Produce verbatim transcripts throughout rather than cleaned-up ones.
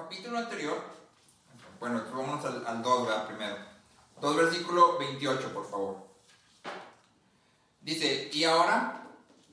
capítulo anterior, bueno, vámonos al, al dos, ¿verdad? Primero. dos, versículo veintiocho, por favor. Dice, y ahora,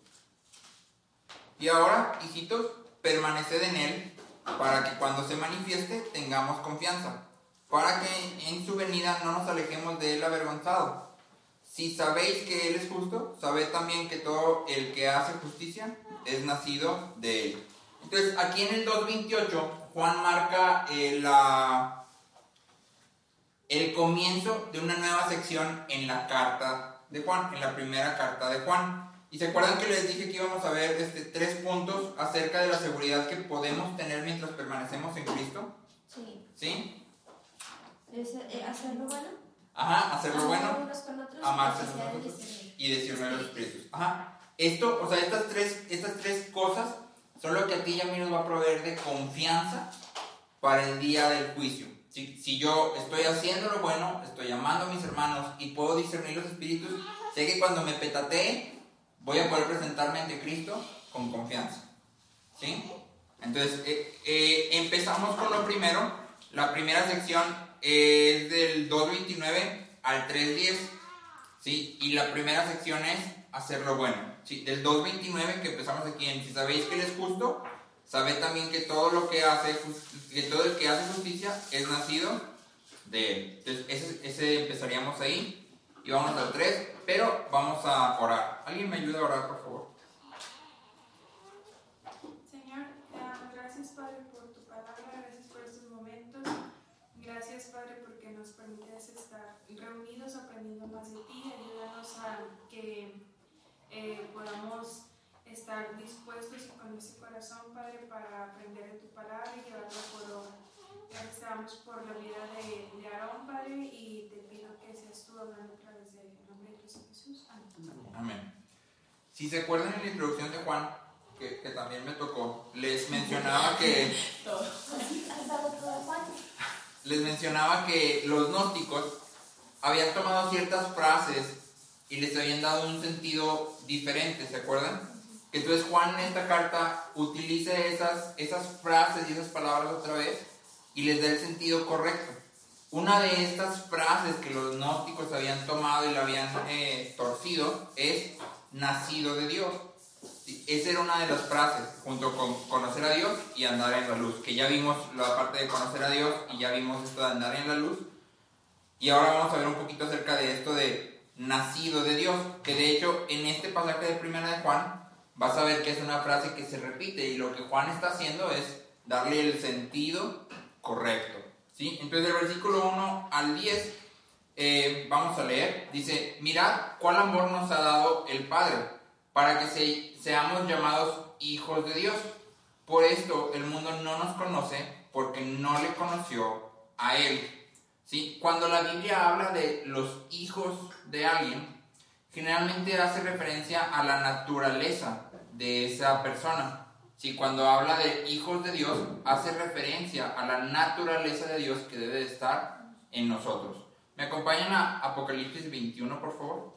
y ahora, hijitos, permaneced en él, para que cuando se manifieste tengamos confianza, para que en su venida no nos alejemos de él avergonzados. Si sabéis que él es justo, sabed también que todo el que hace justicia es nacido de él. Entonces, aquí en el dos veintiocho, Juan marca eh, la, el comienzo de una nueva sección en la carta de Juan, en la primera carta de Juan. Y se acuerdan que les dije que íbamos a ver este, tres puntos acerca de la seguridad que podemos tener mientras permanecemos en Cristo. Sí. ¿Sí? ¿Es, eh, hacerlo bueno? Ajá, hacer lo bueno, unos con otros, amarse a nosotros y discernir los espíritus. Ajá. Esto, o sea, estas tres, estas tres cosas son lo que a ti y a mí nos va a proveer de confianza para el día del juicio. Si, si yo estoy haciendo lo bueno, estoy amando a mis hermanos y puedo discernir los espíritus, sé que cuando me petatee voy a poder presentarme ante Cristo con confianza. ¿Sí? Entonces, eh, eh, empezamos con lo primero. La primera sección es del dos veintinueve al tres diez, ¿sí? Y la primera sección es hacer lo bueno, ¿sí? Del dos veintinueve, que empezamos aquí en si sabéis que él es justo, sabed también que todo lo que hace, que todo el que hace justicia es nacido de él. Entonces ese, ese empezaríamos ahí y vamos al tres, pero vamos a orar. ¿Alguien me ayuda a orar, por favor? Señor, eh, gracias Padre por tu palabra, gracias por estos momentos. Gracias, Padre, porque nos permites estar reunidos aprendiendo más de ti. Ayúdanos a que eh, podamos estar dispuestos y con ese corazón, Padre, para aprender de tu palabra y llevarla por obra. Gracias te damos por la vida de, de Aarón, Padre, y te pido que seas tú hablando a través del nombre de Cristo Jesús. Amén. Amén. Si se acuerdan en la introducción de Juan, que, que también me tocó, les mencionaba que... Les mencionaba que los gnósticos habían tomado ciertas frases y les habían dado un sentido diferente, ¿se acuerdan? Que entonces Juan en esta carta utiliza esas, esas frases y esas palabras otra vez y les da el sentido correcto. Una de estas frases que los gnósticos habían tomado y la habían eh, torcido es nacido de Dios. Esa era una de las frases, junto con conocer a Dios y andar en la luz, que ya vimos la parte de conocer a Dios y ya vimos esto de andar en la luz, y ahora vamos a ver un poquito acerca de esto de nacido de Dios, que de hecho en este pasaje de primera de Juan vas a ver que es una frase que se repite y lo que Juan está haciendo es darle el sentido correcto, ¿sí? Entonces del versículo uno al diez eh, vamos a leer, dice, mirad cuál amor nos ha dado el Padre, para que se, seamos llamados hijos de Dios. Por esto el mundo no nos conoce, porque no le conoció a Él. ¿Sí? Cuando la Biblia habla de los hijos de alguien, generalmente hace referencia a la naturaleza de esa persona. ¿Sí? Cuando habla de hijos de Dios, hace referencia a la naturaleza de Dios que debe de estar en nosotros. ¿Me acompañan a Apocalipsis veintiuno, por favor?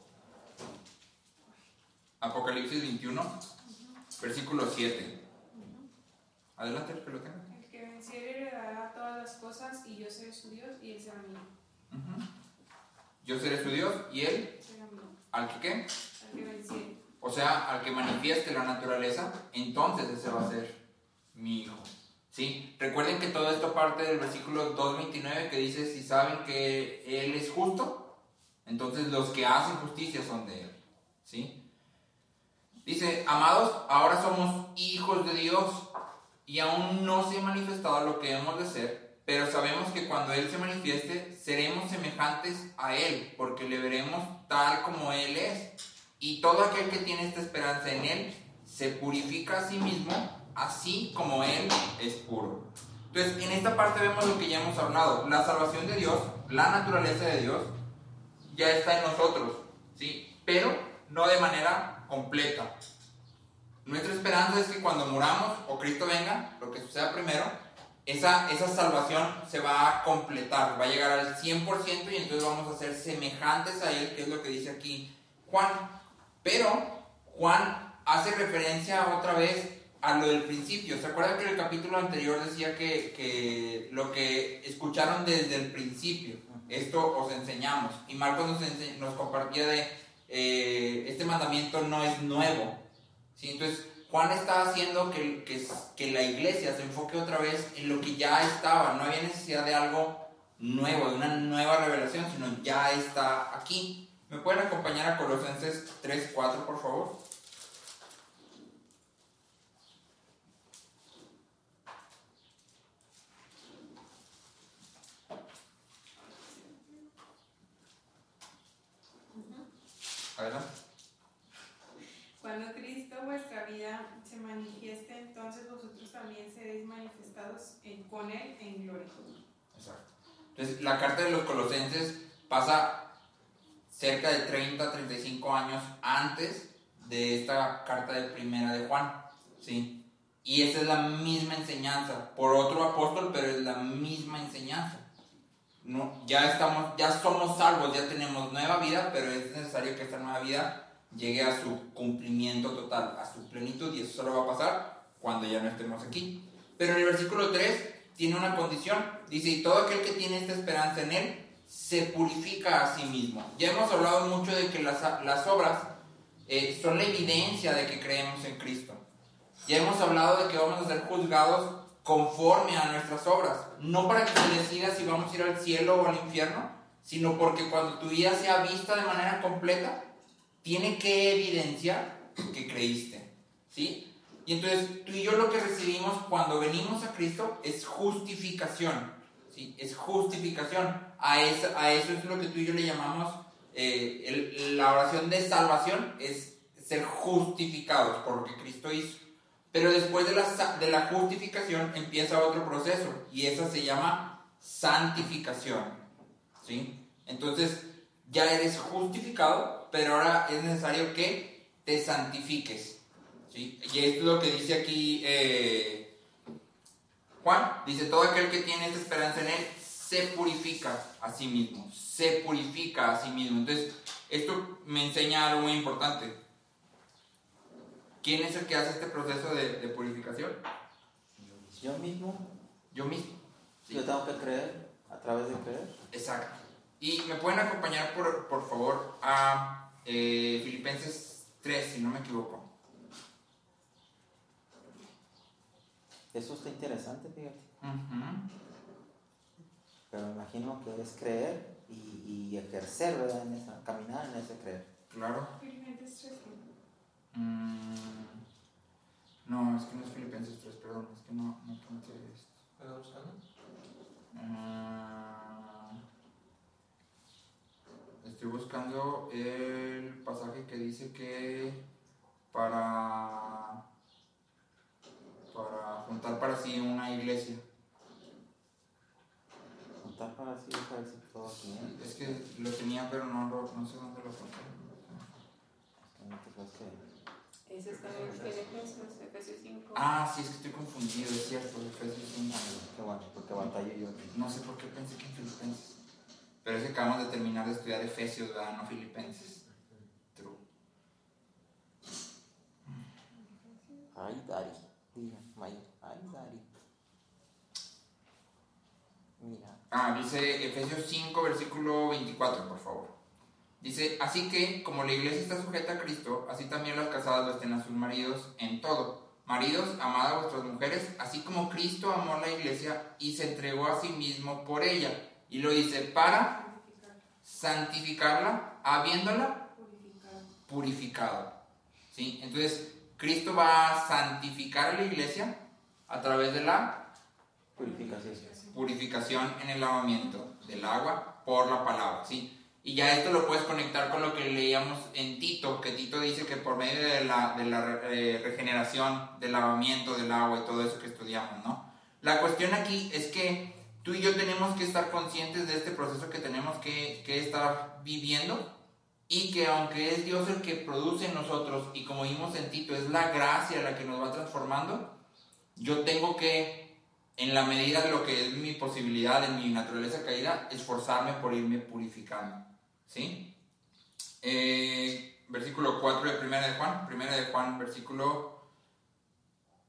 Apocalipsis veintiuno, uh-huh. Versículo siete. Uh-huh. Adelante, el que lo tenga. El que venciere heredará todas las cosas y yo seré su Dios y él será mío. Uh-huh. Yo seré su Dios y él será mío. ¿Al que qué? Al que venciere. O sea, al que manifieste la naturaleza, entonces ese va a ser mi hijo. ¿Sí? Recuerden que todo esto parte del versículo dos veintinueve que dice, si saben que él es justo, entonces los que hacen justicia son de él. ¿Sí? Dice, amados, ahora somos hijos de Dios y aún no se ha manifestado lo que hemos de ser, pero sabemos que cuando Él se manifieste, seremos semejantes a Él, porque le veremos tal como Él es. Y todo aquel que tiene esta esperanza en Él, se purifica a sí mismo, así como Él es puro. Entonces, en esta parte vemos lo que ya hemos hablado. La salvación de Dios, la naturaleza de Dios, ya está en nosotros, ¿sí? Pero no de manera completa. Nuestra esperanza es que cuando muramos o Cristo venga, lo que suceda primero, esa, esa salvación se va a completar, va a llegar al cien por ciento y entonces vamos a ser semejantes a Él, que es lo que dice aquí Juan. Pero Juan hace referencia otra vez a lo del principio. ¿Se acuerdan que en el capítulo anterior decía que, que lo que escucharon desde el principio, esto os enseñamos? Y Marcos nos, ense- nos compartía de, eh, este mandamiento no es nuevo, ¿sí? Entonces, Juan está haciendo que, que, que la iglesia se enfoque otra vez en lo que ya estaba. No había necesidad de algo nuevo, de una nueva revelación, sino ya está aquí. ¿Me pueden acompañar a Colosenses tres cuatro, por favor? Adelante. Cuando Cristo vuestra vida se manifieste, entonces vosotros también seréis manifestados en- con Él en gloria. Exacto. Entonces, la carta de los Colosenses pasa cerca de treinta a treinta y cinco años antes de esta carta de primera de Juan, ¿sí? Y esa es la misma enseñanza, por otro apóstol, pero es la misma enseñanza. No, ya estamos, ya somos salvos, ya tenemos nueva vida, pero es necesario que esta nueva vida llegue a su cumplimiento total, a su plenitud, y eso solo va a pasar cuando ya no estemos aquí. Pero en el versículo tres tiene una condición, dice: y todo aquel que tiene esta esperanza en Él se purifica a sí mismo. Ya hemos hablado mucho de que las, las obras eh, son la evidencia de que creemos en Cristo. Ya hemos hablado de que vamos a ser juzgados conforme a nuestras obras, no para que se decida si vamos a ir al cielo o al infierno, sino porque cuando tu vida sea vista de manera completa, tiene que evidenciar que creíste, ¿sí? Y entonces tú y yo lo que recibimos cuando venimos a Cristo es justificación, ¿sí? Es justificación. A eso, a eso es lo que tú y yo le llamamos eh, el, la oración de salvación, es ser justificados por lo que Cristo hizo. Pero después de la, de la justificación empieza otro proceso, y esa se llama santificación, ¿sí? Entonces ya eres justificado, pero ahora es necesario que te santifiques, ¿sí? Y esto es lo que dice aquí eh, Juan. Dice: todo aquel que tiene esta esperanza en Él se purifica a sí mismo, se purifica a sí mismo. Entonces esto me enseña algo muy importante. ¿Quién es el que hace este proceso de, de purificación? Yo mismo. Yo mismo, ¿sí? Yo tengo que creer a través de creer. Exacto. Y me pueden acompañar por, por favor a eh, Filipenses tres, si no me equivoco. Eso está interesante, fíjate. Uh-huh. Pero me imagino que es creer y, y ejercer, ¿verdad? En esa, caminar en ese creer. Claro. Filipenses tres. Mm, no, es que no es Filipenses tres, perdón, es que no, no apunté esto. ¿Estás buscando? Uh, estoy buscando el pasaje que dice que para, para juntar para sí una iglesia. Juntar para sí, para decir todo aquí, ¿eh? Es que lo tenía, pero no, lo, no sé dónde lo apunté. Ese está en Efesios, Efesios cinco. Ah, sí, es que estoy confundido, es cierto, Efesios cinco. Qué bueno, porque batallo yo. No sé por qué pensé que en Filipenses. Pero es que acabamos de terminar de estudiar Efesios, ¿verdad? No Filipenses. True. Ay, Dari. Diga, Maya. Ay, Dari. Mira. Ah, dice Efesios cinco, versículo veinticuatro, por favor. Dice: así que, como la iglesia está sujeta a Cristo, así también las casadas lo estén a sus maridos en todo. Maridos, amad a vuestras mujeres, así como Cristo amó a la iglesia y se entregó a sí mismo por ella. Y lo dice para santificarla, habiéndola Purificado. purificado. ¿Sí? Entonces, Cristo va a santificar a la iglesia a través de la Purificación. purificación en el lavamiento del agua por la palabra, ¿sí? Y ya esto lo puedes conectar con lo que leíamos en Tito, que Tito dice que por medio de la, de la eh, regeneración, del lavamiento del agua y todo eso que estudiamos, ¿no? La cuestión aquí es que tú y yo tenemos que estar conscientes de este proceso que tenemos que, que estar viviendo, y que aunque es Dios el que produce en nosotros, y como vimos en Tito, es la gracia la que nos va transformando, yo tengo que, en la medida de lo que es mi posibilidad, en mi naturaleza caída, esforzarme por irme purificando, ¿sí? Eh, versículo cuatro de primera de Juan, primera de Juan, versículo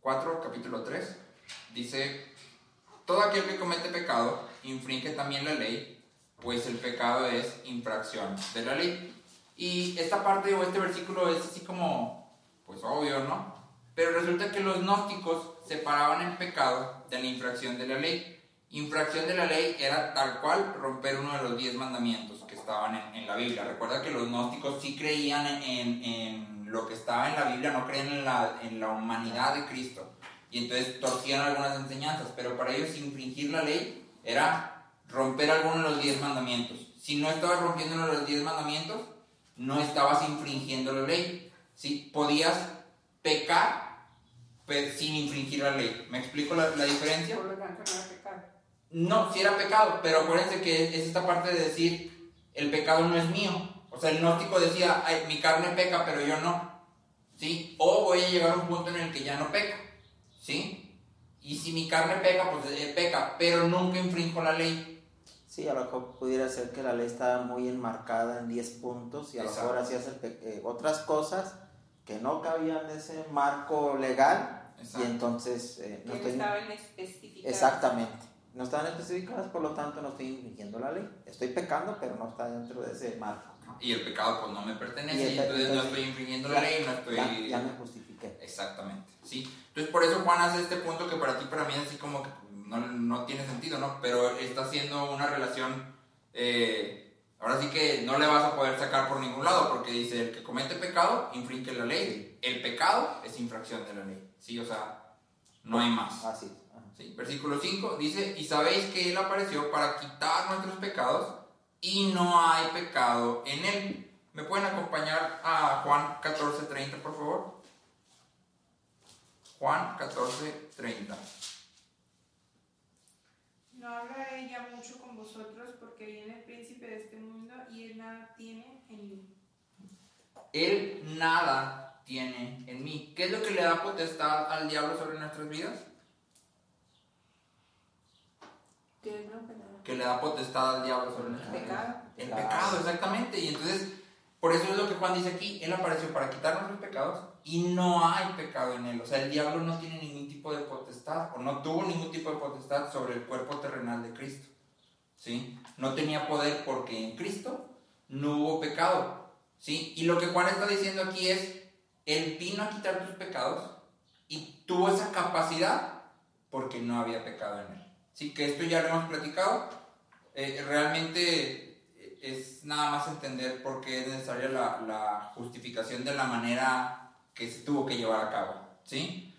cuatro, capítulo tres, dice: todo aquel que comete pecado infringe también la ley, pues el pecado es infracción de la ley. Y esta parte o este versículo es así como, pues obvio, ¿no? Pero resulta que los gnósticos separaban el pecado de la infracción de la ley. Infracción de la ley era tal cual romper uno de los diez mandamientos que estaban en, en la Biblia. Recuerda que los gnósticos sí creían en, en lo que estaba en la Biblia, no creían en la, en la humanidad de Cristo. Y entonces torcían algunas enseñanzas, pero para ellos infringir la ley era romper alguno de los diez mandamientos. Si no estabas rompiendo uno de los diez mandamientos, no estabas infringiendo la ley. ¿Sí? Podías pecar pero sin infringir la ley. ¿Me explico la, la diferencia? Por lo tanto, no era pecado. No, sí era pecado, pero acuérdense que es esta parte de decir, el pecado no es mío. O sea, el gnóstico decía, ay, mi carne peca, pero yo no. ¿Sí? O voy a llegar a un punto en el que ya no peca. ¿Sí? Y si mi carne peca, pues eh, peca, pero nunca infrinjo la ley. Sí, a lo mejor pudiera ser que la ley estaba muy enmarcada en diez puntos y a lo mejor hacías el pe- eh, otras cosas que no cabían en ese marco legal. Exacto. Y entonces eh, no que estoy... estaban especificadas. Exactamente, no estaban especificadas, por lo tanto no estoy infringiendo la ley. Estoy pecando, pero no está dentro de ese marco. Y el pecado pues no me pertenece, y, el, y entonces, entonces no estoy infringiendo ya, la ley, no estoy... Ya, ya me justifiqué. Exactamente, sí. Entonces por eso Juan hace este punto que para ti, para mí es así como que no, no tiene sentido, ¿no? Pero está haciendo una relación, eh, ahora sí que no le vas a poder sacar por ningún lado, porque dice, el que comete pecado, infringe la ley. El pecado es infracción de la ley, ¿sí? O sea, no hay más. Ah, sí. ¿Sí? Versículo cinco dice, y sabéis que Él apareció para quitar nuestros pecados, y no hay pecado en Él. ¿Me pueden acompañar a Juan catorce treinta, por favor? Juan catorce treinta. No habla ella mucho con vosotros, porque viene el príncipe de este mundo y él nada tiene en mí. Él nada tiene en mí. ¿Qué es lo que le da potestad al diablo sobre nuestras vidas? ¿Qué es lo que le da? Que le da potestad al diablo sobre nuestras vidas. Pecado. El pecado, exactamente. Y entonces, por eso es lo que Juan dice aquí. Él apareció para quitar nuestros pecados y no hay pecado en él. O sea, el diablo no tiene ningún tipo de potestad, o no tuvo ningún tipo de potestad sobre el cuerpo terrenal de Cristo. ¿Sí? No tenía poder porque en Cristo no hubo pecado. ¿Sí? Y lo que Juan está diciendo aquí es, Él vino a quitar tus pecados y tuvo esa capacidad porque no había pecado en Él. ¿Sí? Que esto ya lo hemos platicado. Eh, realmente es nada más entender por qué es necesaria la, la justificación de la manera que se tuvo que llevar a cabo. ¿Sí?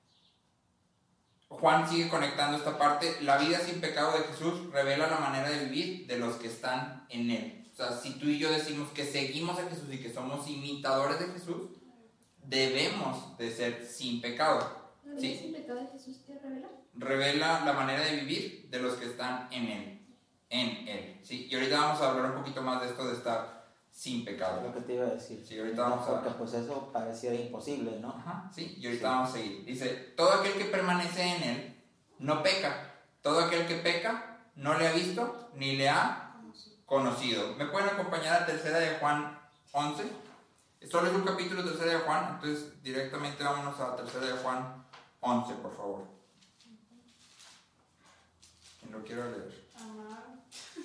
Juan sigue conectando esta parte. La vida sin pecado de Jesús revela la manera de vivir de los que están en Él. O sea, si tú y yo decimos que seguimos a Jesús y que somos imitadores de Jesús, debemos de ser sin pecado. ¿La vida ¿Sí? sin pecado de Jesús qué revela? Revela la manera de vivir de los que están en Él. En Él. ¿Sí? Y ahorita vamos a hablar un poquito más de esto de estar sin pecado. Lo que te iba a decir. Sí, ahorita vamos a... Porque pues eso pareciera imposible, ¿no? Ajá, sí, y ahorita Sí. vamos a seguir. Dice, todo aquel que permanece en Él no peca. Todo aquel que peca no le ha visto ni le ha conocido. ¿Me pueden acompañar a tercera de Juan once? Solo es un capítulo tercera de Juan, entonces directamente vámonos a tercera de Juan once, por favor. ¿Quién lo quiero leer? Amado,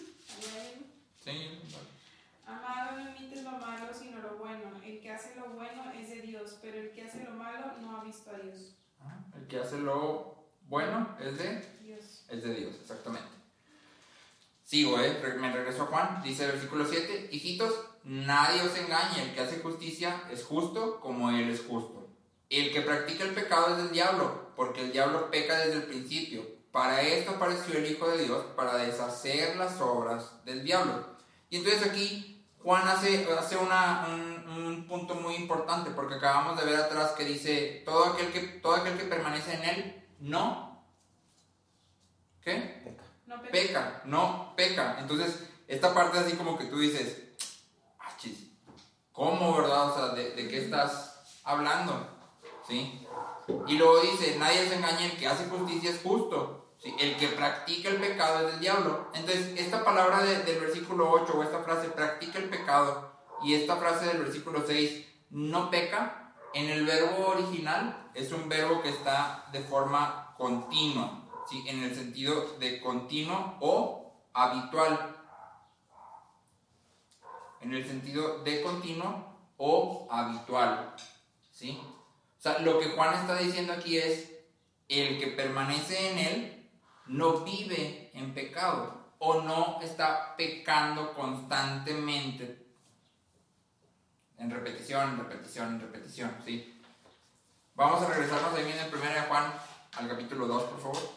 Sí, Amado, no imites lo malo, sino lo bueno. El que hace lo bueno es de Dios, pero el que hace lo malo no ha visto a Dios. el que hace lo bueno es de... Dios. Es de Dios, exactamente. Sigo, ¿eh? Me regreso a Juan. Dice el versículo siete. Hijitos, nadie os engañe. El que hace justicia es justo como Él es justo. El que practica el pecado es del diablo, porque el diablo peca desde el principio. Para esto apareció el Hijo de Dios, para deshacer las obras del diablo. Y entonces aquí Juan hace, hace una, un, un punto muy importante, porque acabamos de ver atrás que dice, todo aquel que, todo aquel que permanece en Él, no... ¿Qué? Peca. No peca. Peca, no peca. Entonces, esta parte así como que tú dices, ah, chis, ¿cómo, verdad? O sea, ¿de, de qué estás hablando? ¿Sí? Y luego dice, nadie se engaña, el que hace justicia es justo. ¿Sí? El que practica el pecado es del diablo. Entonces, esta palabra de, del versículo ocho, o esta frase, practica el pecado, y esta frase del versículo seis, no peca, En el verbo original es un verbo que está de forma continua, ¿sí? En el sentido de continuo o habitual. En el sentido de continuo o habitual, ¿sí? O sea, lo que Juan está diciendo aquí es, el que permanece en él no vive en pecado o no está pecando constantemente, en repetición, en repetición, en repetición, ¿sí? Vamos a regresarnos ahí bien en primera de Juan al capítulo dos, por favor.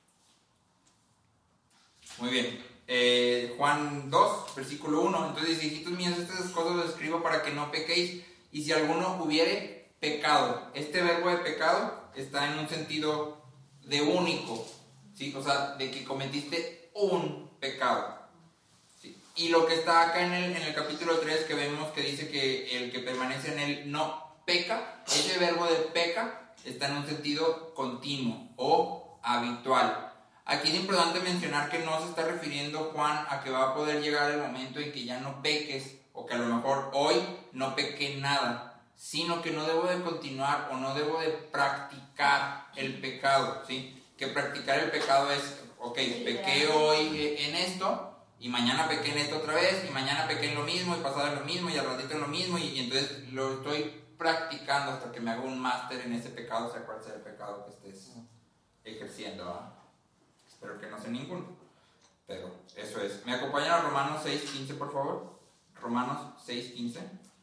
Muy bien. Eh, Juan dos, versículo uno. Entonces dice, hijitos míos, estas cosas os escribo para que no pequéis, y si alguno hubiere pecado. Este verbo de pecado está en un sentido de único, ¿sí? O sea, de que cometiste un pecado. Y lo que está acá en el, en el capítulo tres, que vemos que dice que el que permanece en él no peca, ese verbo de peca está en un sentido continuo o habitual. Aquí es importante mencionar que no se está refiriendo Juan a que va a poder llegar el momento en que ya no peques, o que a lo mejor hoy no pequé nada, sino que no debo de continuar o no debo de practicar el pecado, ¿sí? Que practicar el pecado es, ok, pequé hoy en esto, y mañana pequé en esto otra vez, y mañana pequé en lo mismo, y pasado en lo mismo, y al ratito en lo mismo, y, y entonces lo estoy practicando hasta que me haga un máster en ese pecado, sea cual sea el pecado que estés ejerciendo, ¿verdad? Espero que no sea ninguno, pero eso es. ¿Me acompañan a Romanos seis quince, por favor? Romanos seis quince.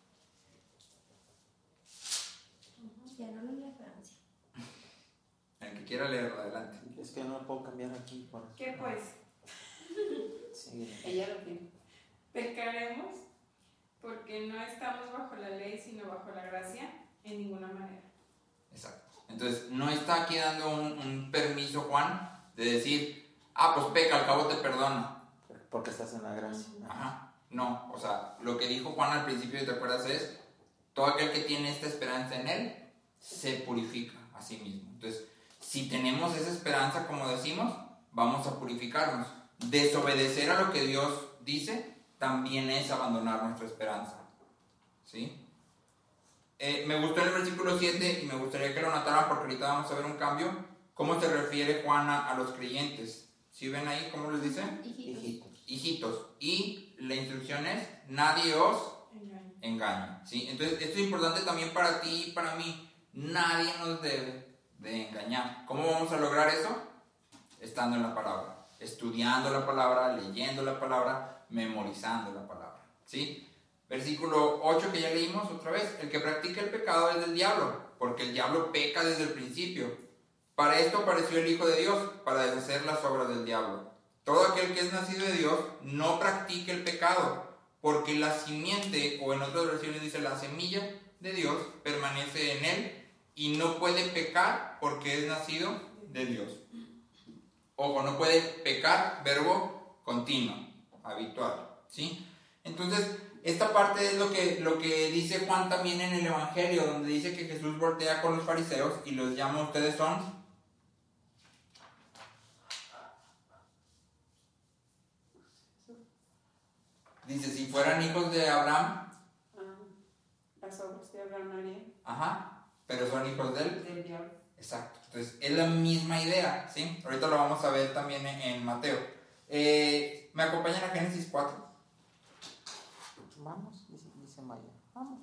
Ya no lo leo, Francia. El que quiera leerlo, adelante. Es que no lo puedo cambiar aquí. Por... ¿Qué pues? Sí. Ella lo tiene. ¿Pecaremos porque no estamos bajo la ley, sino bajo la gracia? En ninguna manera. Exacto. Entonces, no está aquí dando un, un permiso, Juan, de decir, ah, pues peca, al cabo te perdono. Porque estás en la gracia. Ajá. No, o sea, lo que dijo Juan al principio, ¿te acuerdas? Es, todo aquel que tiene esta esperanza en él, se purifica a sí mismo. Entonces, si tenemos esa esperanza, como decimos, vamos a purificarnos. Desobedecer a lo que Dios dice también es abandonar nuestra esperanza, ¿sí? Eh, me gustó el versículo siete y me gustaría que lo notaran porque ahorita vamos a ver un cambio. ¿Cómo se refiere Juan a, a los creyentes? ¿Sí ven ahí cómo les dice? Hijitos. Hijitos. Y la instrucción es, nadie os Engaño. engañe, ¿sí? Entonces, esto es importante también para ti y para mí. Nadie nos debe de engañar. ¿Cómo vamos a lograr eso? Estando en la palabra. Estudiando la palabra, leyendo la palabra, memorizando la palabra, ¿sí? Versículo ocho que ya leímos otra vez. El que practica el pecado es del diablo, porque el diablo peca desde el principio. Para esto apareció el Hijo de Dios, para deshacer las obras del diablo. Todo aquel que es nacido de Dios no practica el pecado, porque la simiente, o en otras versiones dice la semilla de Dios, permanece en él y no puede pecar porque es nacido de Dios. Ojo, no puede pecar, verbo continuo, habitual, ¿sí? Entonces, esta parte es lo que, lo que dice Juan también en el Evangelio, donde dice que Jesús voltea con los fariseos y los llama, ustedes son... Dice, si fueran hijos de Abraham... Ah, las obras de Abraham harían. Ajá, pero son hijos de él. Del diablo. Exacto, entonces es la misma idea, ¿sí? Ahorita lo vamos a ver también en, en Mateo. Eh, ¿Me acompañan a Génesis cuatro? Vamos, dice, dice Maya. Vamos.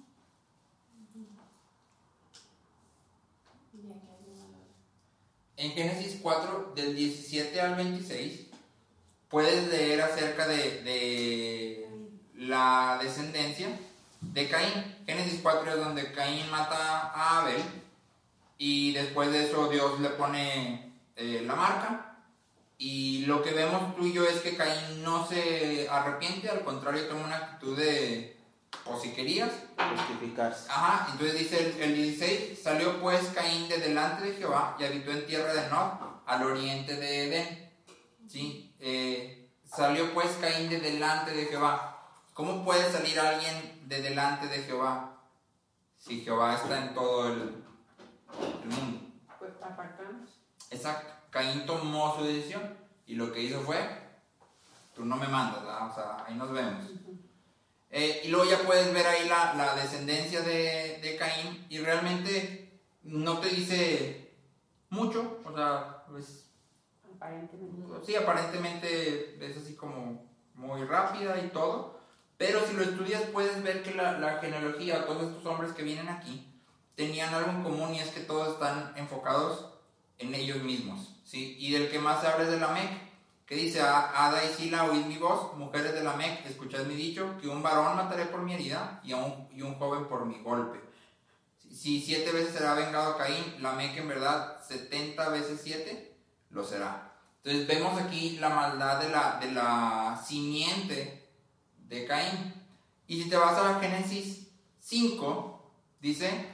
En Génesis cuatro, del diecisiete al veintiséis, puedes leer acerca de, de la descendencia de Caín. Génesis cuatro es donde Caín mata a Abel y después de eso Dios le pone eh, la marca, y lo que vemos tú y yo es que Caín no se arrepiente, al contrario toma una actitud de posiquerías. Justificarse. Ajá, entonces dice el, el dieciséis, salió pues Caín de delante de Jehová y habitó en tierra de Nod, al oriente de Edén. ¿Sí? Eh, salió pues Caín de delante de Jehová. ¿Cómo puede salir alguien de delante de Jehová si Jehová está en todo el, el mundo? Pues apartamos. Exacto. Caín tomó su decisión y lo que hizo fue, tú no me mandas, ¿verdad? O sea, ahí nos vemos. Eh, y luego ya puedes ver ahí la, la descendencia de, de Caín y realmente no te dice mucho, o sea, pues, Aparentemente. sí, aparentemente es así como muy rápida y todo, pero si lo estudias puedes ver que la, la genealogía, todos estos hombres que vienen aquí, tenían algo en común y es que todos están enfocados en ellos mismos, ¿sí? Y del que más se habla es de Lamec, que dice, Ada y Sila, oíd mi voz, mujeres de Lamec, escuchad mi dicho, que un varón mataré por mi herida y, a un, y un joven por mi golpe. Si siete veces será vengado Caín, Lamec en verdad setenta veces siete lo será. Entonces vemos aquí la maldad de la, de la simiente de Caín. Y si te vas a la Génesis cinco, dice,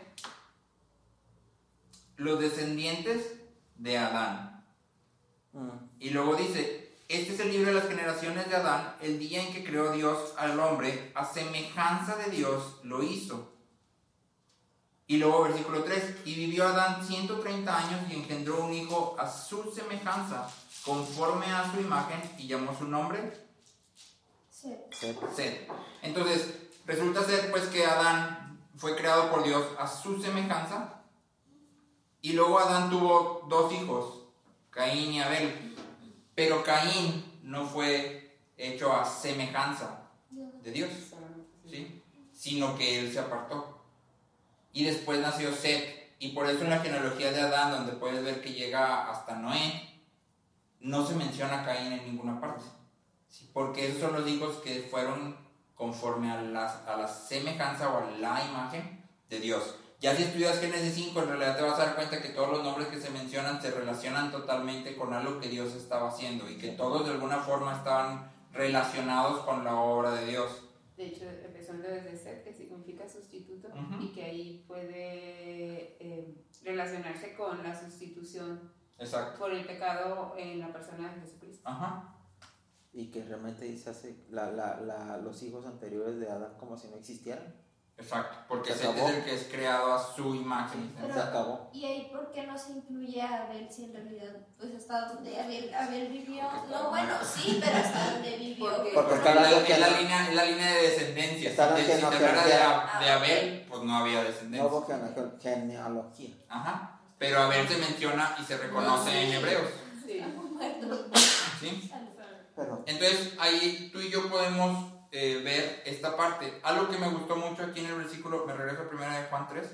los descendientes de Adán. Mm. Y luego dice, este es el libro de las generaciones de Adán, el día en que creó Dios al hombre, a semejanza de Dios lo hizo. Y luego versículo tres, y vivió Adán ciento treinta años y engendró un hijo a su semejanza, conforme a su imagen, y llamó su nombre Set. Set. Entonces, resulta ser pues que Adán fue creado por Dios a su semejanza, y luego Adán tuvo dos hijos, Caín y Abel, pero Caín no fue hecho a semejanza de Dios, ¿sí? Sino que él se apartó. Y después nació Set, y por eso en la genealogía de Adán, donde puedes ver que llega hasta Noé, no se menciona a Caín en ninguna parte, ¿sí? Porque esos son los hijos que fueron conforme a la, a la semejanza o a la imagen de Dios. Ya si estudias Génesis cinco, en realidad te vas a dar cuenta que todos los nombres que se mencionan se relacionan totalmente con algo que Dios estaba haciendo y que todos de alguna forma estaban relacionados con la obra de Dios. De hecho, empezando desde Set, que significa sustituto, uh-huh. y que ahí puede eh, relacionarse con la sustitución. Exacto. Por el pecado en la persona de Jesucristo. Ajá. Y que realmente se hace la, la, la, los hijos anteriores de Adán como si no existieran. Exacto, porque Set es el que es creado a su imagen. Pero, se acabó. ¿y ahí por qué no se incluye a Abel si en realidad pues hasta donde Abel, Abel vivió? No, bueno, sí, pero hasta donde vivió. Porque, porque está la, la, en, la línea, en la línea de descendencia. Está si la te, si te hablara de, ah, de Abel, pues no había descendencia. No hubo genealogía. Ajá, pero Abel se menciona y se reconoce no, sí. en Hebreos. Sí. ¿Sí? Entonces ahí tú y yo podemos eh, ver esta parte. Algo que me gustó mucho aquí en el versículo, me regreso a primera de Juan tres.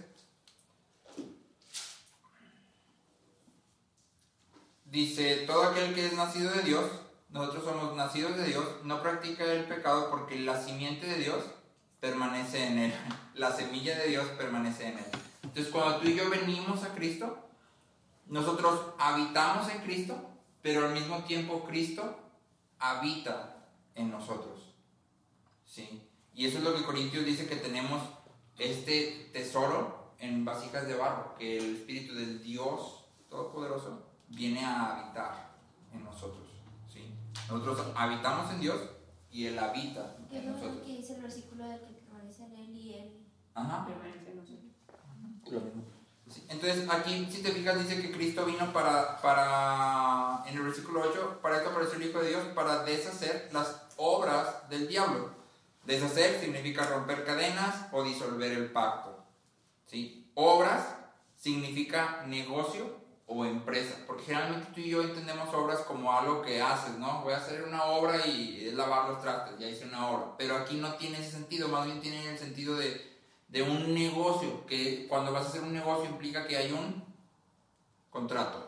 Dice, todo aquel que es nacido de Dios, nosotros somos nacidos de Dios, no practica el pecado porque la simiente de Dios permanece en él. La semilla de Dios permanece en él. Entonces cuando tú y yo venimos a Cristo, nosotros habitamos en Cristo, pero al mismo tiempo Cristo habita en nosotros, ¿sí? Y eso es lo que Corintios dice, que tenemos este tesoro en vasijas de barro, que el Espíritu del Dios Todopoderoso viene a habitar en nosotros, ¿sí? Nosotros habitamos en Dios y Él habita ¿Qué en es nosotros? lo que dice el versículo de que permanece en Él y Él Ajá. permanece en nosotros? Lo mismo. Sí. Entonces aquí, si te fijas, dice que Cristo vino para, para, en el versículo ocho, para esto apareció el Hijo de Dios, para deshacer las obras del diablo. Deshacer significa romper cadenas o disolver el pacto, ¿sí? Obras significa negocio o empresa, porque generalmente tú y yo entendemos obras como algo que haces, ¿no? Voy a hacer una obra y es lavar los trastes, ya hice una obra, pero aquí no tiene ese sentido, más bien tiene el sentido de de un negocio, que cuando vas a hacer un negocio implica que hay un contrato,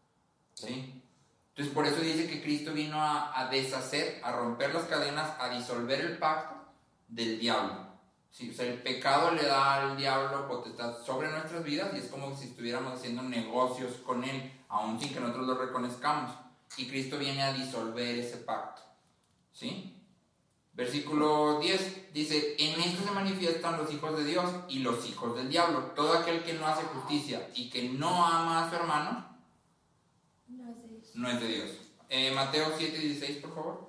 ¿sí? Entonces por eso dice que Cristo vino a, a deshacer, a romper las cadenas, a disolver el pacto del diablo, ¿sí? O sea, el pecado le da al diablo potestad sobre nuestras vidas y es como si estuviéramos haciendo negocios con él, aun sin que nosotros lo reconozcamos, y Cristo viene a disolver ese pacto, ¿sí? Versículo diez dice, en esto se manifiestan los hijos de Dios y los hijos del diablo. Todo aquel que no hace justicia y que no ama a su hermano, no es de Dios. No es de Dios. Eh, Mateo siete dieciséis, por favor.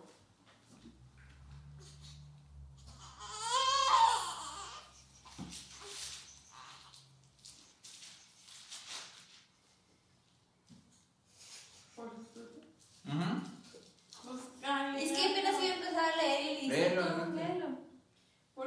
Es que apenas iba a empezar a leer y Léelo, no, léelo. Por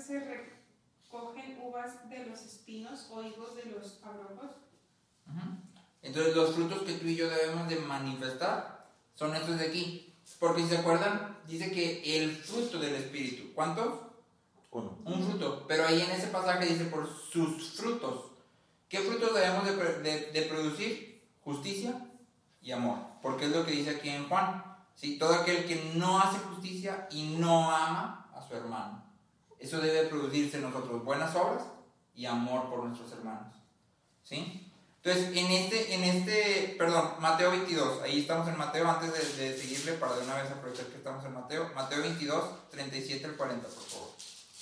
se recogen uvas de los espinos o higos de los abrojos. Uh-huh. Entonces los frutos que tú y yo debemos de manifestar son estos de aquí. Porque si se acuerdan, dice que el fruto del Espíritu, ¿cuántos? Uno. Un fruto. Pero ahí en ese pasaje dice por sus frutos. ¿Qué frutos debemos de, de, de producir? Justicia y amor. Porque es lo que dice aquí en Juan. ¿Sí? Todo aquel que no hace justicia y no ama a su hermano. Eso debe producirse en nosotros buenas obras y amor por nuestros hermanos. ¿Sí? Entonces, en este, en este, perdón, Mateo veintidós, ahí estamos en Mateo, antes de, de seguirle, para de una vez aprovechar que estamos en Mateo, Mateo veintidós, treinta y siete al cuarenta, por favor.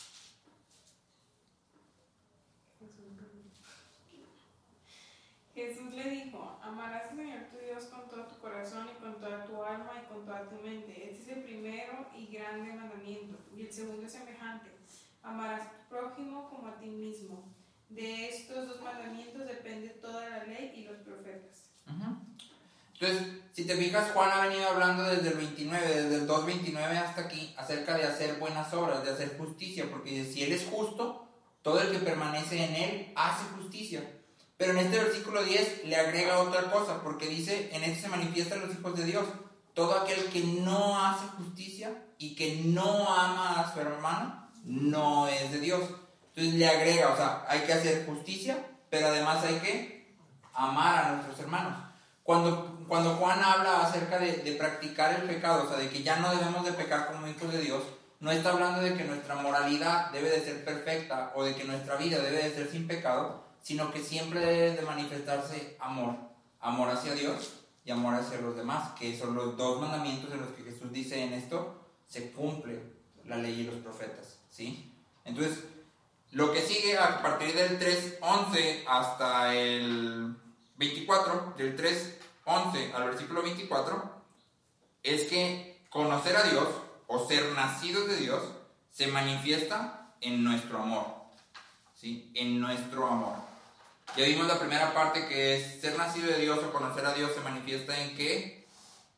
Jesús le dijo, amarás al Señor tu Dios con todo tu corazón y con toda tu alma y con toda tu mente. Este es el primero y grande mandamiento. Y el segundo es semejante, amarás a tu prójimo como a ti mismo. De estos dos mandamientos depende toda la ley y los profetas. Uh-huh. Entonces, si te fijas, Juan ha venido hablando desde el veintinueve, desde el dos veintinueve hasta aquí, acerca de hacer buenas obras, de hacer justicia, porque dice, si Él es justo, todo el que permanece en Él hace justicia. Pero en este versículo diez le agrega otra cosa, porque dice, en este se manifiestan los hijos de Dios. Todo aquel que no hace justicia y que no ama a su hermano, no es de Dios. Entonces le agrega, o sea, hay que hacer justicia, pero además hay que amar a nuestros hermanos. Cuando, cuando Juan habla acerca de, de practicar el pecado, o sea, de que ya no debemos de pecar como hijos de Dios, no está hablando de que nuestra moralidad debe de ser perfecta o de que nuestra vida debe de ser sin pecado, sino que siempre debe de manifestarse amor. Amor hacia Dios y amor hacia los demás, que son los dos mandamientos en los que Jesús dice en esto, se cumple la ley y los profetas, ¿sí? Entonces, lo que sigue a partir del tres once hasta el veinticuatro, del tres once al versículo veinticuatro, es que conocer a Dios o ser nacidos de Dios se manifiesta en nuestro amor, ¿sí? En nuestro amor. Ya vimos la primera parte, que es ser nacido de Dios o conocer a Dios se manifiesta en ¿qué?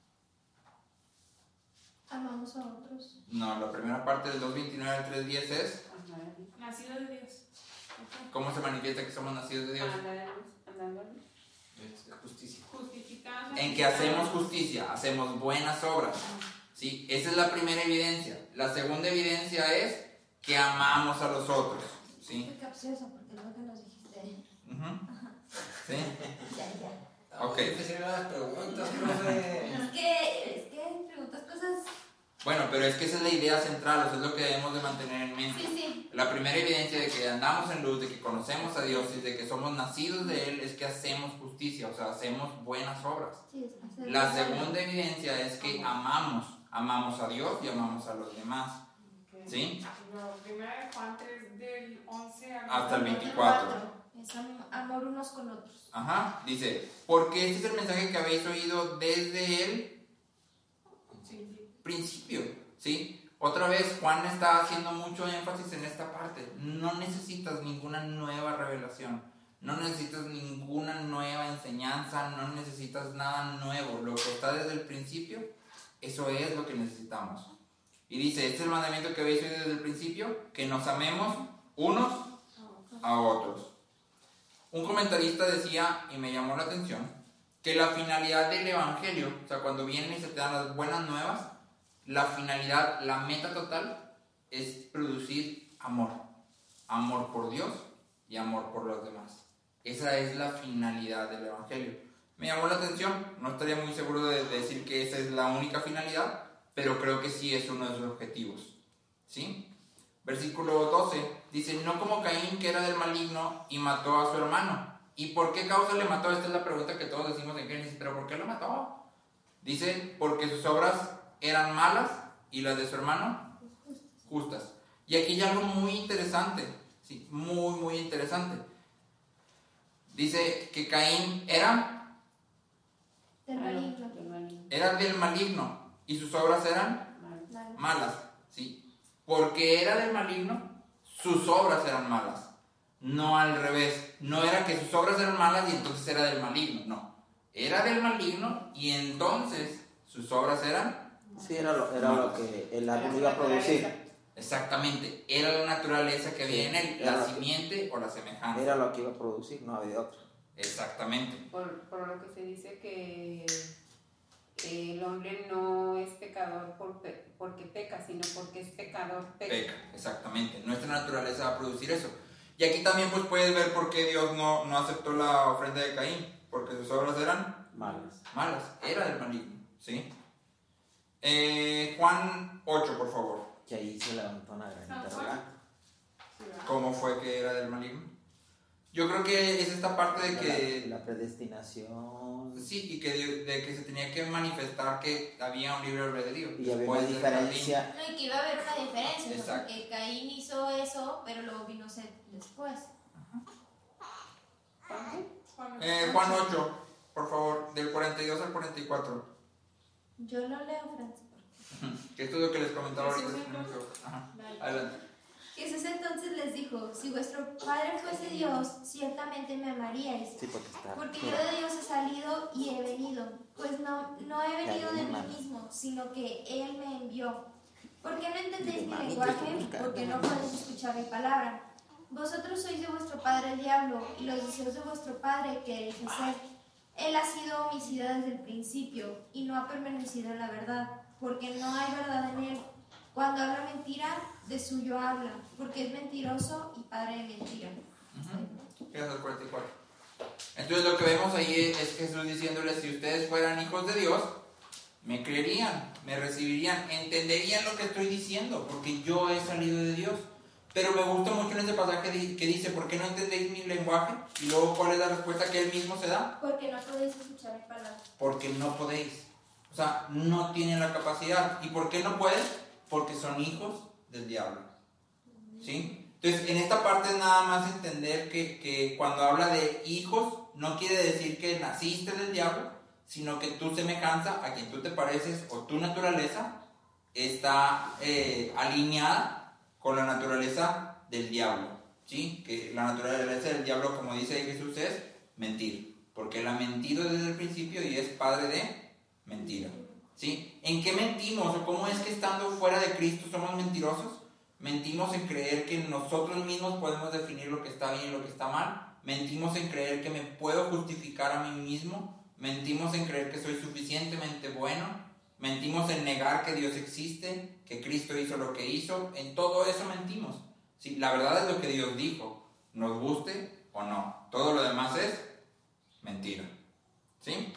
Amamos a otros. No, la primera parte del dos veintinueve al tres diez es Nacido de Dios. Okay. ¿cómo se manifiesta que somos nacidos de Dios? Es justicia. Justificando. En que hacemos justicia, hacemos buenas obras. ¿Sí? Esa es la primera evidencia. La segunda evidencia es que amamos a los otros. ¿Sí? Qué capcioso, porque es lo que nos dijiste ayer. Uh-huh. ¿Sí? Ya, ya. Ok. las preguntas, profe. Es que, es que preguntas cosas. Bueno, pero es que esa es la idea central, eso es lo que debemos de mantener en mente. Sí, sí. La primera evidencia de que andamos en luz, de que conocemos a Dios y de que somos nacidos de Él es que hacemos justicia, o sea, hacemos buenas obras. Sí, es hacer La lo bueno. segunda evidencia es que amamos, amamos a Dios y amamos a los demás. Okay. ¿Sí? Lo primero de Juan tres del once al Hasta el veinticuatro. veinticuatro. Es am- amor unos con otros. Ajá, dice, porque este es el mensaje que habéis oído desde el principio, ¿sí? Otra vez Juan está haciendo mucho énfasis en esta parte. No necesitas ninguna nueva revelación, no necesitas ninguna nueva enseñanza, no necesitas nada nuevo. Lo que está desde el principio, eso es lo que necesitamos. Y dice, este es el mandamiento que habéis oído desde el principio, que nos amemos unos a otros. Un comentarista decía, y me llamó la atención, que la finalidad del evangelio, o sea, cuando vienen y se te dan las buenas nuevas, la finalidad, la meta total es producir amor. Amor por Dios y amor por los demás. Esa es la finalidad del evangelio. Me llamó la atención, no estaría muy seguro de decir que esa es la única finalidad, pero creo que sí es uno de sus objetivos. ¿Sí? Versículo doce, dice, no como Caín, que era del maligno y mató a su hermano. ¿Y por qué causa le mató? Esta es la pregunta que todos decimos en Génesis, pero ¿por qué lo mató? Dice, porque sus obras eran malas y las de su hermano justas. Y aquí hay algo muy interesante, sí, muy, muy interesante. Dice que Caín era, Del maligno. era del maligno y sus obras eran Nada. malas, ¿sí? Porque era del maligno, sus obras eran malas. No al revés. No era que sus obras eran malas y entonces era del maligno. No. Era del maligno y entonces sus obras eran... Sí, era lo, era lo que el árbol iba a producir. Exactamente, era la naturaleza que había Sí, en él, era la lo que- simiente o la semejanza. Era lo que iba a producir, no había otro. Exactamente. Por, por lo que se dice que el hombre no es pecador por pe- porque peca, sino porque es pecador peca. Peca, exactamente. Nuestra naturaleza va a producir eso. Y aquí también pues puedes ver por qué Dios no, no aceptó la ofrenda de Caín, porque sus obras eran Malas. malas, era del maligno, ¿sí? Eh, Juan ocho, por favor. Que ahí se levantó una gran San Juan. interrogante. Sí, ¿verdad? ¿Cómo fue que era del maligno? Yo creo que es esta parte de La, que... la predestinación. Sí, y que de, de que se tenía que manifestar que había un libre albedrío. Y había Después una del diferencia. No, y que iba a haber una diferencia, o sea, Exacto. porque Caín hizo eso, pero luego vino Seth después. ¿Cuánto? Juan jardín. Eh, Juan ocho, por favor, del cuarenta y dos al cuarenta y cuatro. Yo lo leo, Francis. Que esto es lo que les comentaba ahorita. Jesús entonces. Ajá. Vale. Adelante. Jesús entonces les dijo, si vuestro Padre fuese Dios, ciertamente me amaríais, Sí, porque está. porque yo de Dios he salido y he venido, pues no, no he venido de mí mismo, sino que Él me envió. ¿Por qué no entendéis mi lenguaje? Porque no podéis escuchar mi palabra. Vosotros sois de vuestro padre el diablo, y los deseos de vuestro padre queréis hacer. Él ha sido homicida desde el principio, y no ha permanecido en la verdad, porque no hay verdad en él. Cuando habla mentira, de suyo habla, porque es mentiroso y padre de mentira. Uh-huh. ¿Qué es el cuarenta y cuatro? Entonces lo que vemos ahí es Jesús diciéndoles, si ustedes fueran hijos de Dios, me creerían, me recibirían, entenderían lo que estoy diciendo, porque yo he salido de Dios. Pero me gusta mucho en ese pasaje que dice, ¿por qué no entendéis mi lenguaje? Y luego, ¿cuál es la respuesta que él mismo se da? Porque no podéis escuchar mi palabra. Porque no podéis. O sea, no tienen la capacidad. ¿Y por qué no pueden? Porque son hijos del diablo. ¿Sí? Entonces, en esta parte es nada más entender que, que cuando habla de hijos, no quiere decir que naciste del diablo, sino que tu semejanza, a quien tú te pareces, o tu naturaleza, está eh, alineada con la naturaleza del diablo, ¿sí? Que la naturaleza del diablo, como dice Jesús, es mentir, porque él ha mentido desde el principio y es padre de mentira, ¿sí? ¿En qué mentimos o cómo es que estando fuera de Cristo somos mentirosos? Mentimos en creer que nosotros mismos podemos definir lo que está bien y lo que está mal, mentimos en creer que me puedo justificar a mí mismo, mentimos en creer que soy suficientemente bueno, mentimos en negar que Dios existe, que Cristo hizo lo que hizo. En todo eso mentimos. Sí, la verdad es lo que Dios dijo, nos guste o no. Todo lo demás es mentira. ¿Sí?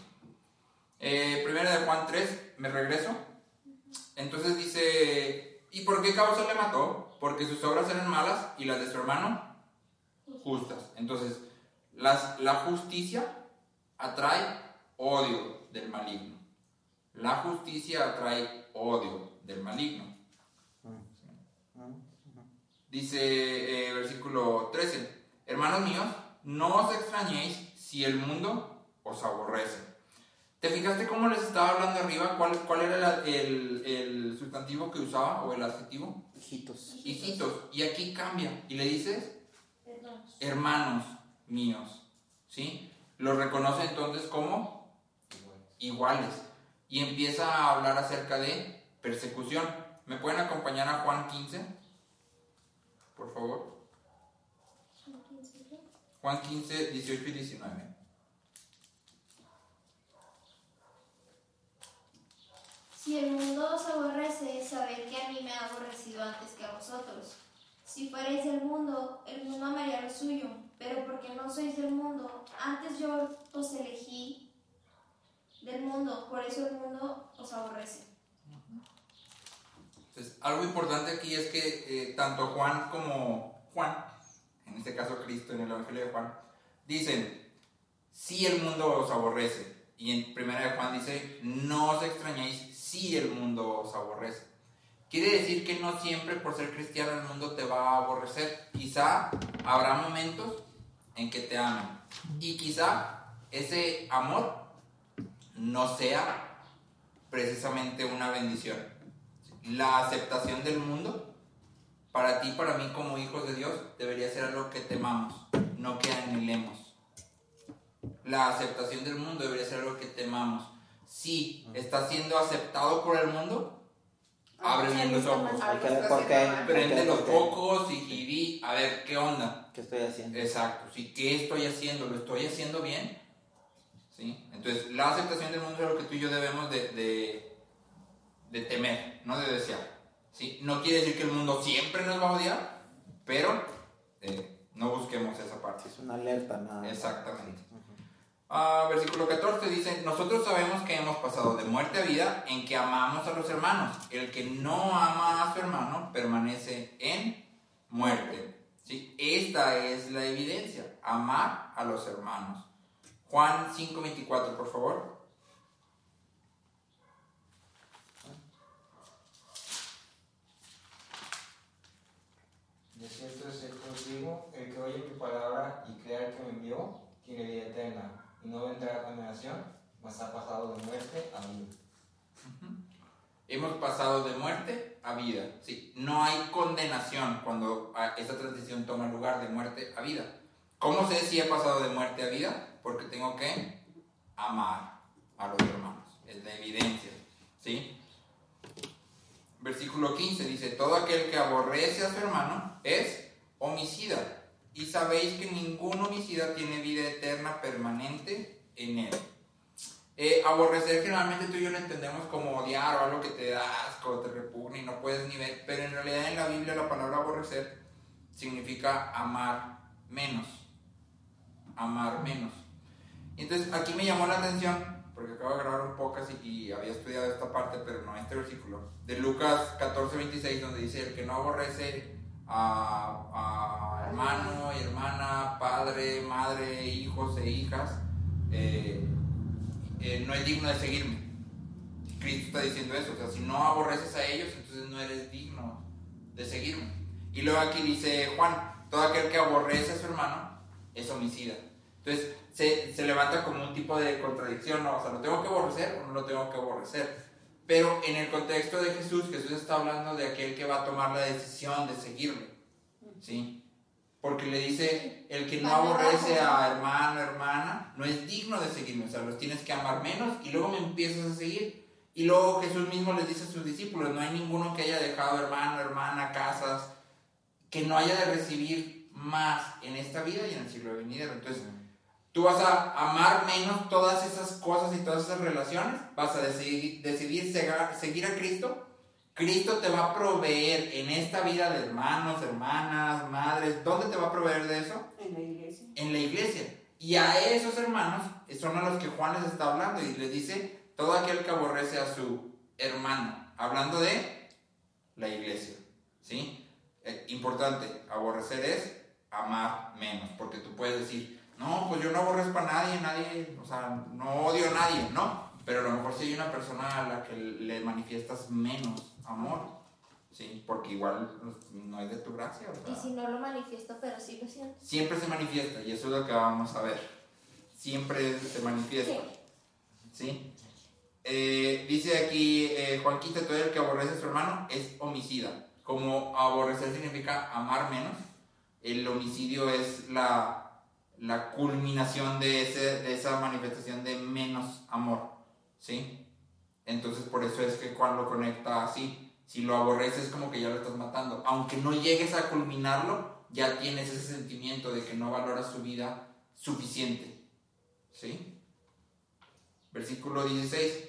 Eh, primera de Juan tres, me regreso. Entonces dice, ¿y por qué causa le mató? Porque sus obras eran malas y las de su hermano justas. Entonces, las, la justicia atrae odio del maligno. La justicia atrae odio del maligno. Dice eh, versículo trece, hermanos míos, no os extrañéis si el mundo os aborrece. ¿Te fijaste cómo les estaba hablando arriba? ¿Cuál, cuál era la, el, el sustantivo que usaba o el adjetivo? Hijitos. Hijitos. Y aquí cambia y le dices Hermanos. hermanos míos. ¿Sí? Lo reconoce entonces como iguales. Y empieza a hablar acerca de persecución. ¿Me pueden acompañar a Juan quince? Por favor. Juan quince, dieciocho y diecinueve. Si el mundo os aborrece, sabed que a mí me ha aborrecido antes que a vosotros. Si fuerais del mundo, el mundo amaría lo suyo, pero porque no sois del mundo, antes yo os elegí del mundo, por eso el mundo os aborrece. Entonces, algo importante aquí es que eh, tanto Juan como Juan, en este caso Cristo en el Evangelio de Juan, dicen, si el mundo os aborrece. Y en primera de Juan dice, no os extrañéis si el mundo os aborrece. Quiere decir que no siempre por ser cristiano el mundo te va a aborrecer. Quizá habrá momentos en que te amen. Y quizá ese amor no sea precisamente una bendición. La aceptación del mundo, para ti y para mí como hijos de Dios, debería ser algo que temamos, no que anhelemos. La aceptación del mundo debería ser algo que temamos. Si estás siendo aceptado por el mundo, Abre bien los ojos. Hay que ver por qué. Prende los focos y, y di, a ver, ¿qué onda? ¿Qué estoy haciendo? Exacto, sí, ¿qué estoy haciendo? ¿Lo estoy haciendo bien? ¿Sí? Entonces, la aceptación del mundo es lo que tú y yo debemos de, de, de temer, no de desear. ¿Sí? No quiere decir que el mundo siempre nos va a odiar, pero eh, no busquemos esa parte. Es una alerta, nada. Exactamente. Uh, versículo catorce dice: nosotros sabemos que hemos pasado de muerte a vida en que amamos a los hermanos. El que no ama a su hermano permanece en muerte. ¿Sí? Esta es la evidencia, amar a los hermanos. Juan cinco veinticuatro, por favor. De cierto, de cierto os digo, el que oye mi palabra y crea el que me envió, tiene vida eterna, y no vendrá a condenación, mas ha pasado de muerte a vida. Uh-huh. Hemos pasado de muerte a vida. Sí, no hay condenación cuando esta transición toma lugar de muerte a vida. ¿Cómo sé si he pasado de muerte a vida? Porque tengo que amar a los hermanos. Es la evidencia. ¿Sí? Versículo quince dice: todo aquel que aborrece a su hermano es homicida. Y sabéis que ningún homicida tiene vida eterna permanente en él. Eh, aborrecer generalmente tú y yo lo entendemos como odiar o algo que te da asco, te repugna y no puedes ni ver. Pero en realidad en la Biblia la palabra aborrecer significa amar menos. Amar menos. Entonces aquí me llamó la atención, porque acabo de grabar un podcast y, y había estudiado esta parte, pero no este versículo, de Lucas catorce veintiséis, donde dice: el que no aborrece a, a hermano y hermana, padre, madre, hijos e hijas, eh, eh, no es digno de seguirme. Cristo está diciendo eso, o sea, si no aborreces a ellos, entonces no eres digno de seguirme. Y luego aquí dice Juan: todo aquel que aborrece a su hermano es homicida. Entonces se, se levanta como un tipo de contradicción, ¿no? O sea, ¿lo tengo que aborrecer o no lo tengo que aborrecer? Pero en el contexto de Jesús, Jesús está hablando de aquel que va a tomar la decisión de seguirle, ¿sí? Porque le dice: el que no aborrece a hermano, hermana, no es digno de seguirme. O sea, los tienes que amar menos y luego me empiezas a seguir. Y luego Jesús mismo les dice a sus discípulos: no hay ninguno que haya dejado hermano, hermana, casas, que no haya de recibir más en esta vida y en el siglo venidero. Entonces, tú vas a amar menos todas esas cosas y todas esas relaciones, vas a decidir, decidir cegar, seguir a Cristo. Cristo te va a proveer en esta vida de hermanos, hermanas, madres. ¿Dónde te va a proveer de eso? En la iglesia. En la iglesia. Y a esos hermanos son a los que Juan les está hablando y les dice: todo aquel que aborrece a su hermano, hablando de la iglesia, ¿sí? Eh, importante, aborrecer es amar menos, porque tú puedes decir: no, pues yo no aborrezco a nadie, nadie, o sea, no odio a nadie, ¿no? Pero a lo mejor sí hay una persona a la que le manifiestas menos amor, ¿sí? Porque igual no es de tu gracia, o sea, y si no lo manifiesto, pero sí lo siento. siempre se manifiesta, y eso es lo que vamos a ver. Siempre se manifiesta, ¿sí? Eh, dice aquí eh, Juanquita: todo el que aborrece a su hermano es homicida. Como aborrecer significa amar menos, el homicidio es la, la culminación de, ese, de esa manifestación de menos amor, ¿sí? Entonces por eso es que Juan lo conecta así. Si lo aborreces, como que ya lo estás matando. Aunque no llegues a culminarlo, ya tienes ese sentimiento de que no valoras su vida suficiente, ¿sí? Versículo dieciséis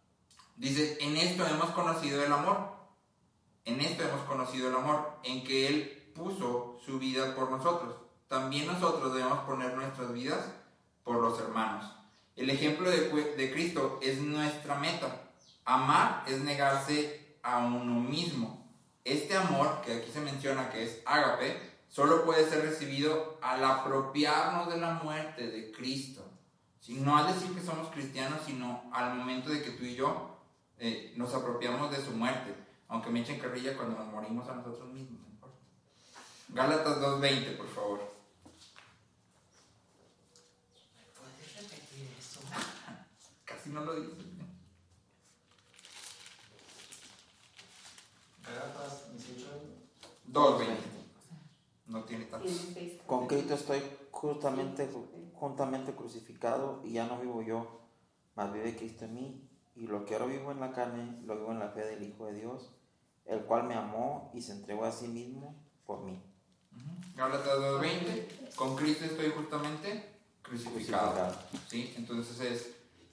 dice: en esto hemos conocido el amor. En esto hemos conocido el amor, en que Él puso su vida por nosotros. También nosotros debemos poner nuestras vidas por los hermanos. El ejemplo de, de Cristo es nuestra meta. Amar es negarse a uno mismo. Este amor, que aquí se menciona que es ágape, solo puede ser recibido al apropiarnos de la muerte de Cristo. ¿Sí? No al decir que somos cristianos, sino al momento de que tú y yo eh, nos apropiamos de su muerte. Aunque me echen carrilla cuando nos morimos a nosotros mismos, no importa. Gálatas dos veinte, por favor. ¿Puedes repetir eso? Casi no lo dice. Gálatas dieciocho. dos veinte. No tiene tanto. Con Cristo estoy justamente, juntamente crucificado, y ya no vivo yo, mas vive Cristo en mí. Y lo que ahora vivo en la carne, lo vivo en la fe del Hijo de Dios, el cual me amó y se entregó a sí mismo por mí. Gálatas dos veinte, con Cristo estoy justamente crucificado. Crucificado. ¿Sí? Entonces es,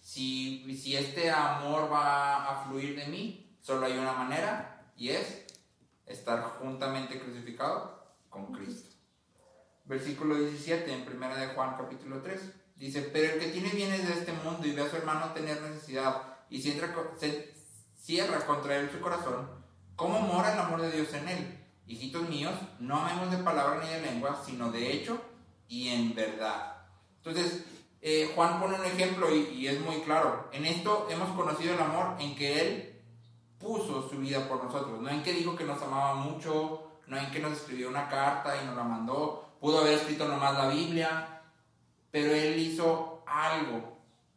si, si este amor va a fluir de mí, solo hay una manera, y es estar juntamente crucificado con Cristo. Versículo diecisiete, en primera de Juan capítulo tres, dice, pero el que tiene bienes de este mundo y ve a su hermano tener necesidad y se, entra, se cierra contra él su corazón, ¿cómo mora el amor de Dios en él? Hijitos míos, no amemos de palabra ni de lengua, sino de hecho y en verdad. Entonces, eh, Juan pone un ejemplo y, y es muy claro. En esto hemos conocido el amor en que Él puso su vida por nosotros. No en que dijo que nos amaba mucho, no en que nos escribió una carta y nos la mandó. Pudo haber escrito nomás la Biblia, pero Él hizo algo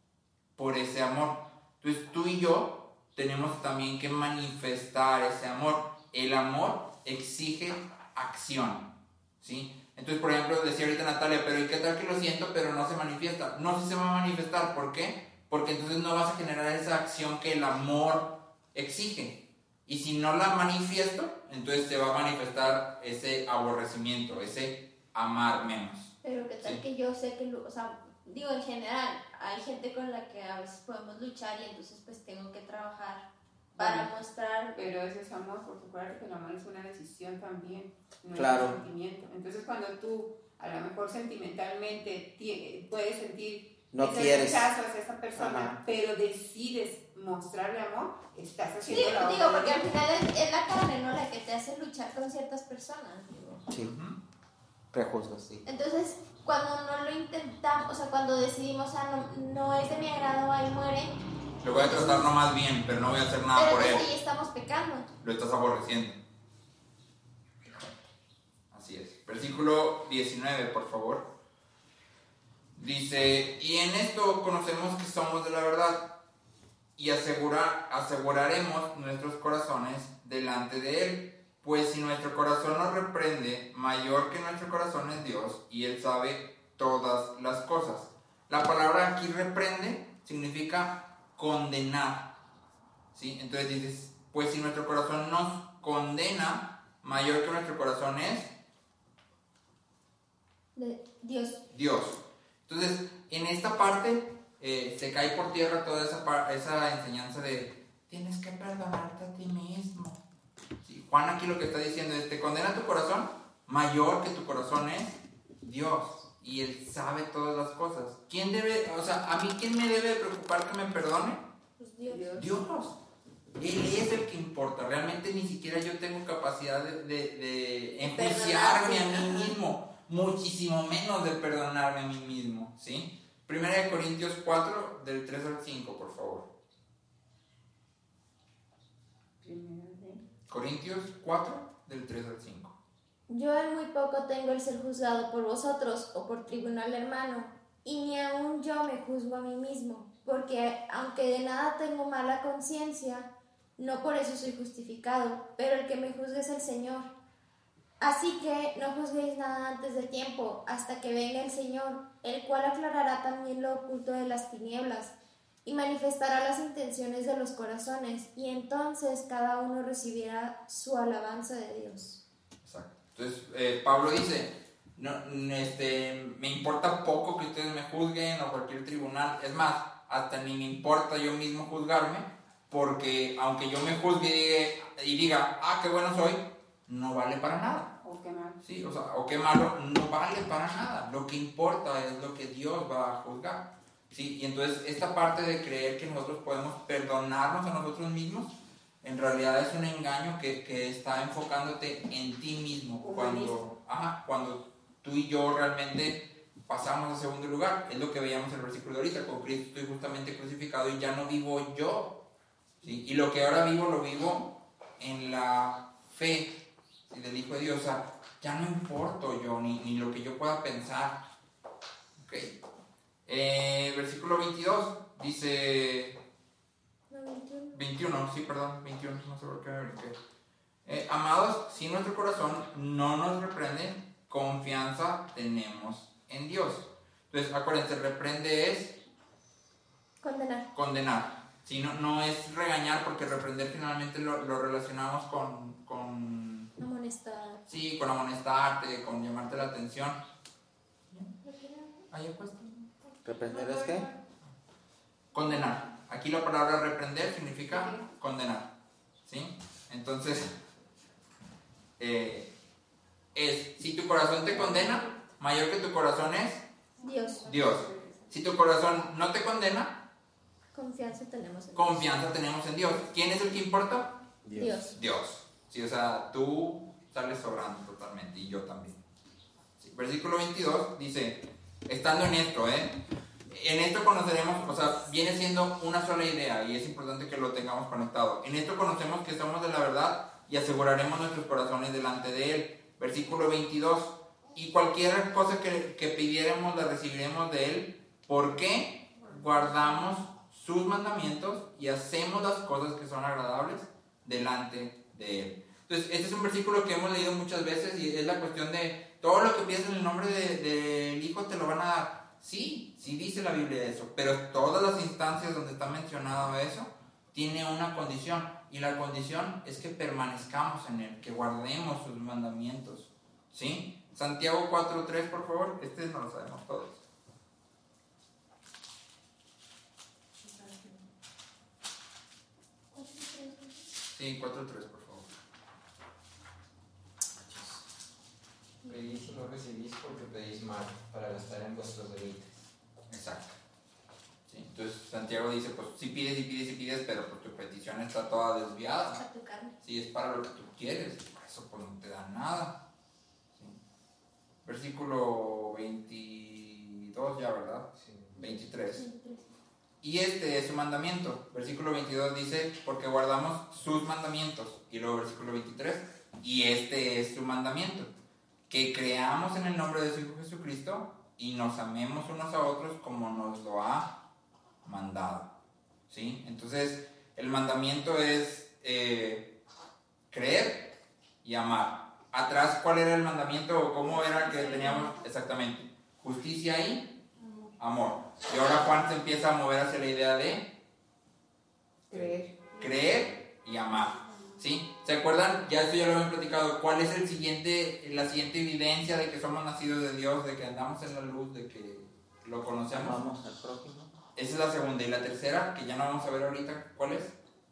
por ese amor. Entonces, tú y yo tenemos también que manifestar ese amor. El amor exige acción, ¿sí? Entonces, por ejemplo, decía ahorita Natalia, pero ¿y qué tal que lo siento, pero no se manifiesta? No, sí se va a manifestar. ¿Por qué? Porque entonces no vas a generar esa acción que el amor exige. Y si no la manifiesto, entonces se va a manifestar ese aborrecimiento, ese amar menos. Pero ¿qué tal ¿sí? que yo sé que, o sea, digo en general, hay gente con la que a veces podemos luchar y entonces pues tengo que trabajar para bueno, mostrar... Pero ese es amor, porque acuérdate que el amor es una decisión también, no claro. es un sentimiento. Entonces cuando tú, a lo mejor sentimentalmente, t- puedes sentir no ese quieres. rechazo hacia esa persona, ajá, pero decides mostrarle amor, estás haciendo sí, la digo, porque al final es, es la carne, ¿no? La que te hace luchar con ciertas personas. Digo. Sí, uh-huh. Prejuzgos, sí. Entonces, cuando no lo intentamos, o sea, cuando decidimos, ah, no, no es de mi agrado, ahí muere... Lo voy a tratar nomás bien, pero no voy a hacer nada pero por él. Pero ahí estamos pecando. Lo estás aborreciendo. Así es. Versículo diecinueve, por favor. Dice, y en esto conocemos que somos de la verdad y asegura, aseguraremos nuestros corazones delante de Él. Pues si nuestro corazón nos reprende, mayor que nuestro corazón es Dios y Él sabe todas las cosas. La palabra aquí reprende significa condenar, ¿sí? Entonces dices, pues si nuestro corazón nos condena, mayor que nuestro corazón es de Dios. Dios. Entonces, en esta parte eh, se cae por tierra toda esa, par- esa enseñanza de tienes que perdonarte a ti mismo. ¿Sí? Juan aquí lo que está diciendo es, te condena tu corazón, mayor que tu corazón es Dios. Y Él sabe todas las cosas. ¿Quién debe, o sea, a mí quién me debe preocupar que me perdone? Pues Dios. Dios. Él es el que importa. Realmente ni siquiera yo tengo capacidad de, de, de enjuiciarme a mí mismo. Muchísimo menos de perdonarme a mí mismo. ¿Sí? Primera de Corintios cuatro, del tres al cinco, por favor. Corintios cuatro, del tres al cinco. Yo en muy poco tengo el ser juzgado por vosotros o por tribunal hermano, y ni aun yo me juzgo a mí mismo, porque aunque de nada tengo mala conciencia, no por eso soy justificado, pero el que me juzgue es el Señor. Así que no juzguéis nada antes de tiempo, hasta que venga el Señor, el cual aclarará también lo oculto de las tinieblas, y manifestará las intenciones de los corazones, y entonces cada uno recibirá su alabanza de Dios. Exacto. Entonces, eh, Pablo dice, no, este, me importa poco que ustedes me juzguen o cualquier tribunal. Es más, hasta ni me importa yo mismo juzgarme, porque aunque yo me juzgue y diga, y diga ah, qué bueno soy, no vale para nada. O qué malo. Sí, o sea, o qué malo, no vale para nada. Lo que importa es lo que Dios va a juzgar. Sí, y entonces esta parte de creer que nosotros podemos perdonarnos a nosotros mismos, en realidad es un engaño que, que está enfocándote en ti mismo. Cuando, ajá, cuando tú y yo realmente pasamos a segundo lugar. Es lo que veíamos en el versículo de ahorita. Con Cristo estoy justamente crucificado y ya no vivo yo. ¿Sí? Y lo que ahora vivo, lo vivo en la fe, ¿sí?, del Hijo de Dios. O sea, ya no importo yo, ni, ni lo que yo pueda pensar. Okay. Eh, versículo veintidós dice... veintiuno, sí, perdón, veintiuno, no sé por qué me brinqué. Eh, amados, si nuestro corazón no nos reprende, confianza tenemos en Dios. Entonces, acuérdense, reprende es condenar. condenar. Sí, no, no es regañar, porque reprender finalmente lo, lo relacionamos con, con... Amonestar. Sí, con amonestarte, con llamarte la atención. Ahí puesto. ¿Reprender es qué? Condenar. Aquí la palabra reprender significa condenar. ¿Sí? Entonces, eh, es, si tu corazón te condena, mayor que tu corazón es Dios. Dios. Si tu corazón no te condena, Confianza tenemos en Dios. confianza tenemos en Dios. ¿Quién es el que importa? Dios. Dios. Sí, o sea, tú sales sobrando totalmente y yo también. Sí, versículo veintidós dice, estando en esto, ¿eh? En esto conoceremos, o sea, viene siendo una sola idea y es importante que lo tengamos conectado. En esto conocemos que somos de la verdad y aseguraremos nuestros corazones delante de Él. Versículo veintidós, y cualquier cosa que, que pidiéramos la recibiremos de Él. ¿Por qué? Guardamos sus mandamientos y hacemos las cosas que son agradables delante de Él. Entonces, este es un versículo que hemos leído muchas veces y es la cuestión de todo lo que pides en el nombre del de, de Hijo te lo van a dar. Sí, sí dice la Biblia eso, pero todas las instancias donde está mencionado eso, tiene una condición, y la condición es que permanezcamos en Él, que guardemos sus mandamientos. ¿Sí? Santiago cuatro tres, por favor, este no lo sabemos todos. Sí, cuatro tres, por favor. Pedís y no recibís porque pedís mal, para gastar en vuestros deleites. Exacto. Sí, entonces Santiago dice, pues sí pides y pides y pides, pero pues tu petición está toda desviada. A tu carne. Sí, es para lo que tú quieres, por eso pues no te da nada. Sí. Versículo veintidós ya, ¿verdad? Sí. veintitrés. Y este es su mandamiento. Versículo veintidós dice, porque guardamos sus mandamientos. Y luego versículo veintitrés, y este es su mandamiento, que creamos en el nombre de su Hijo Jesucristo y nos amemos unos a otros como nos lo ha mandado. ¿Sí? Entonces, el mandamiento es eh, creer y amar. Atrás, ¿cuál era el mandamiento o cómo era que teníamos exactamente? Justicia y amor. Y ahora Juan se empieza a mover hacia la idea de Creer. creer y amar. ¿Sí? ¿Se acuerdan? Ya esto ya lo habían platicado. ¿Cuál es el siguiente, la siguiente evidencia de que somos nacidos de Dios, de que andamos en la luz, de que lo conocemos? Vamos al próximo. Esa es la segunda. Y la tercera, que ya no vamos a ver ahorita, ¿cuál es?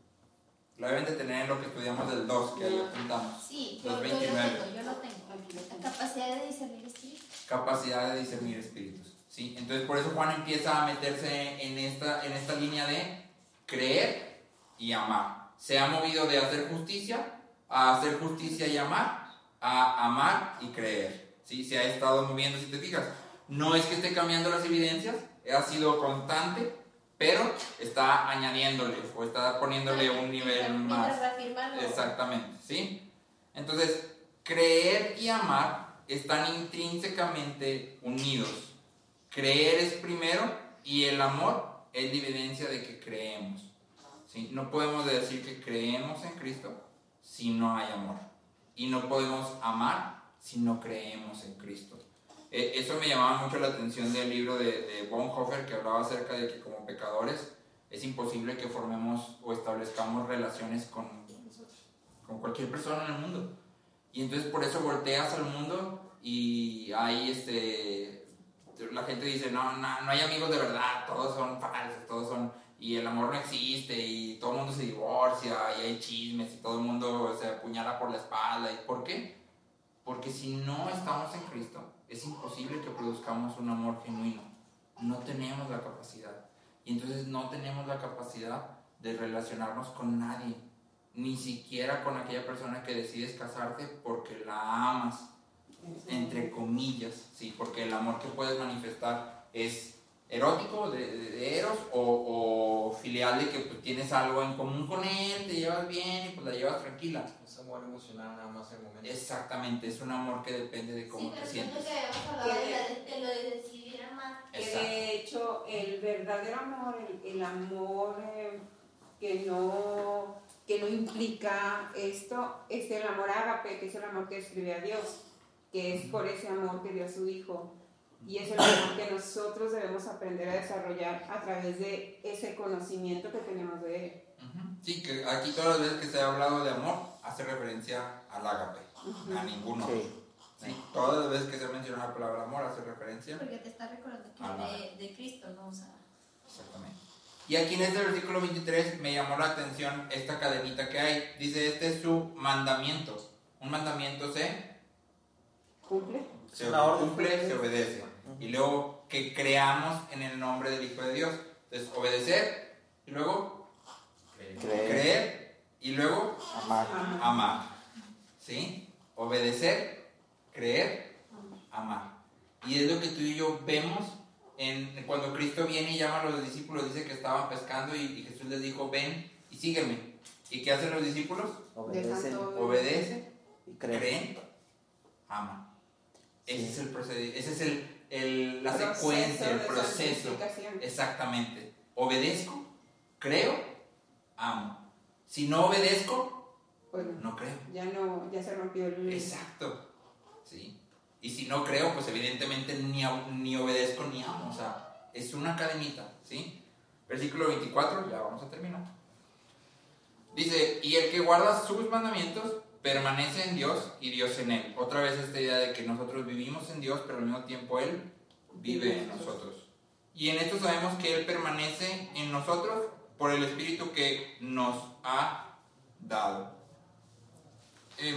La deben de tener en lo que estudiamos del dos, que ahí apuntamos. Sí, yo, Los yo lo veintinueve. tengo, yo lo tengo. La capacidad de discernir espíritus. Capacidad de discernir espíritus. ¿Sí? Entonces por eso Juan empieza a meterse en esta, en esta línea de creer y amar. Se ha movido de hacer justicia a hacer justicia y amar, a amar y creer. ¿Sí? Se ha estado moviendo, si te fijas. No es que esté cambiando las evidencias, ha sido constante, pero está añadiéndole o está poniéndole un nivel más. Exactamente, ¿sí? Entonces, creer y amar están intrínsecamente unidos. Creer es primero y el amor es la evidencia de que creemos. ¿Sí? No podemos decir que creemos en Cristo si no hay amor. Y no podemos amar si no creemos en Cristo. Eh, eso me llamaba mucho la atención del libro de, de Bonhoeffer, que hablaba acerca de que como pecadores es imposible que formemos o establezcamos relaciones con, con cualquier persona en el mundo. Y entonces por eso volteas al mundo y hay este... la gente dice, no, no, no hay amigos de verdad, todos son falsos, todos son... y el amor no existe, y todo el mundo se divorcia, y hay chismes, y todo el mundo se apuñala por la espalda. ¿Y por qué? Porque si no estamos en Cristo, es imposible que produzcamos un amor genuino. No tenemos la capacidad. Y entonces no tenemos la capacidad de relacionarnos con nadie, ni siquiera con aquella persona que decides casarte porque la amas, entre comillas, ¿sí? Porque el amor que puedes manifestar es erótico, de, de, de eros, o, o filial, de que pues, tienes algo en común con él, te llevas bien y pues la llevas tranquila. Es amor emocional nada más en el momento. Exactamente, es un amor que depende de cómo sí, te sientes. Sí, pero que habíamos hablado de, de lo de decidir amar. Que de hecho el verdadero amor, el, el amor eh, que no que no implica esto, es el amor ágape, que es el amor que describe a Dios, que es por ese amor que dio a su Hijo. Y eso es lo que nosotros debemos aprender a desarrollar a través de ese conocimiento que tenemos de Él. Sí, que aquí todas las veces que se ha hablado de amor, hace referencia al ágape, uh-huh. a ninguno. Sí. Sí, todas las veces que se menciona la palabra amor, hace referencia. Porque te está recordando que de, de Cristo, ¿no? O sea, exactamente. Y aquí en este versículo veintitrés me llamó la atención esta cadenita que hay. Dice, este es su mandamiento. Un mandamiento se cumple, se, cumple, se obedece. Uh-huh. Y luego que creamos en el nombre del Hijo de Dios. Entonces, obedecer y luego creer, creer y luego amar. amar. ¿Sí? Obedecer, creer, amar. Y es lo que tú y yo vemos en, cuando Cristo viene y llama a los discípulos. Dice que estaban pescando y, y Jesús les dijo, ven y sígueme. ¿Y qué hacen los discípulos? Obedecen. Obedecen, y creen, creen, aman. Ese sí. es el procedimiento, ese es el, el, la proceso secuencia, el proceso. Exactamente. Obedezco, creo, amo. Si no obedezco, bueno, no creo. Ya no, ya se rompió el... Exacto. Sí. Y si no creo, pues evidentemente ni, ni obedezco ni amo. O sea, es una cadenita, ¿sí? Versículo veinticuatro, ya vamos a terminar. Dice, y el que guarda sus mandamientos permanece en Dios y Dios en él. Otra vez esta idea de que nosotros vivimos en Dios, pero al mismo tiempo Él vive en nosotros. Y en esto sabemos que Él permanece en nosotros por el Espíritu que nos ha dado. Eh,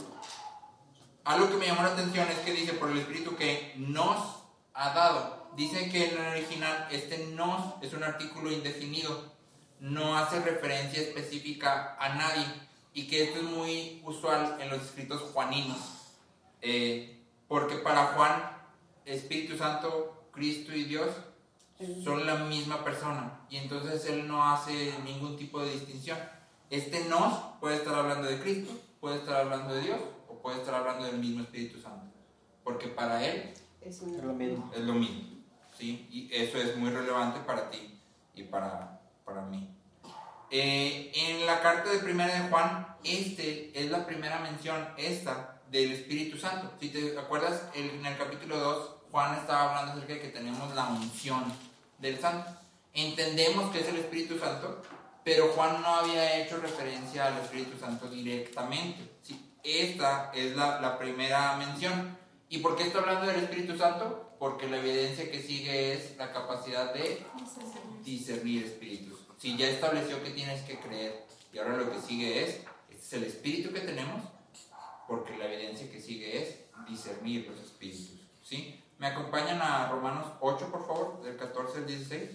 algo que me llamó la atención es que dice por el Espíritu que nos ha dado. Dice que en el original este nos es un artículo indefinido, no hace referencia específica a nadie, y que esto es muy usual en los escritos juaninos, eh, porque para Juan Espíritu Santo, Cristo y Dios son la misma persona, y entonces él no hace ningún tipo de distinción. Este nos puede estar hablando de Cristo, puede estar hablando de Dios, o puede estar hablando del mismo Espíritu Santo, porque para él es, es lo mismo, es lo mismo, ¿sí? Y eso es muy relevante para ti y para, para mí. Eh, en la carta de primera de Juan, este es la primera mención, esta, del Espíritu Santo. Si te acuerdas, en el capítulo dos, Juan estaba hablando acerca de que tenemos la unción del Santo. Entendemos que es el Espíritu Santo, pero Juan no había hecho referencia al Espíritu Santo directamente. Sí, esta es la, la primera mención. ¿Y por qué está hablando del Espíritu Santo? Porque la evidencia que sigue es la capacidad de discernir espíritus. Si ya estableció que tienes que creer, y ahora lo que sigue es, este es el espíritu que tenemos, porque la evidencia que sigue es discernir los espíritus, ¿sí? ¿Me acompañan a Romanos ocho, por favor, del catorce al dieciséis?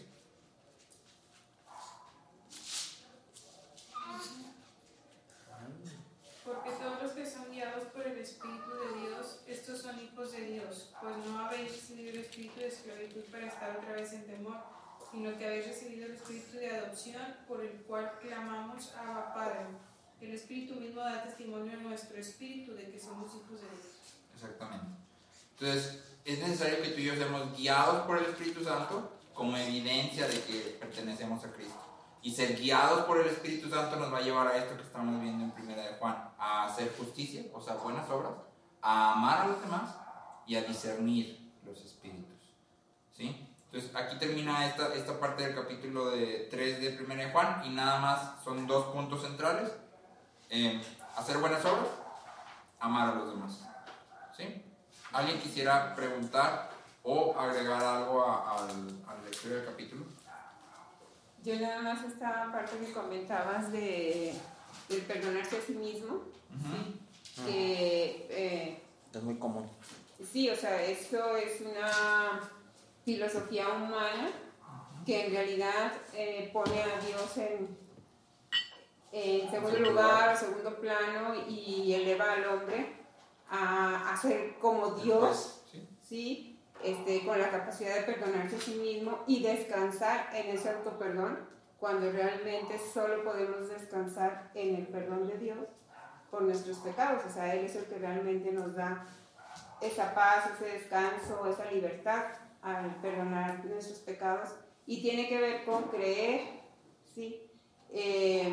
Porque todos los que son guiados por el Espíritu de Dios, estos son hijos de Dios, pues no habéis recibido el espíritu de esclavitud para estar otra vez en temor, sino que habéis recibido el espíritu de adopción, por el cual clamamos Abba Padre. El Espíritu mismo da testimonio a nuestro espíritu de que somos hijos de Dios. Exactamente. Entonces, es necesario que tú y yo seamos guiados por el Espíritu Santo como evidencia de que pertenecemos a Cristo. Y ser guiados por el Espíritu Santo nos va a llevar a esto que estamos viendo en primera de Juan, a hacer justicia, o sea, buenas obras, a amar a los demás y a discernir los espíritus, ¿sí? Entonces, aquí termina esta, esta parte del capítulo de tres de primera de Juan, y nada más son dos puntos centrales: eh, hacer buenas obras, amar a los demás, ¿sí? ¿Alguien quisiera preguntar o agregar algo a, a, a la lectura del capítulo? Yo nada más esta parte que comentabas de, de perdonarse a sí mismo, uh-huh. ¿sí? que eh, es muy común. Sí, o sea, esto es una filosofía humana que en realidad eh, pone a Dios en, en segundo lugar, segundo plano, y eleva al hombre a, a ser como Dios, ¿sí? ¿sí? Este, con la capacidad de perdonarse a sí mismo y descansar en ese autoperdón, cuando realmente solo podemos descansar en el perdón de Dios por nuestros pecados. O sea, Él es el que realmente nos da esa paz, ese descanso, esa libertad al perdonar nuestros pecados, y tiene que ver con creer, ¿sí? Eh,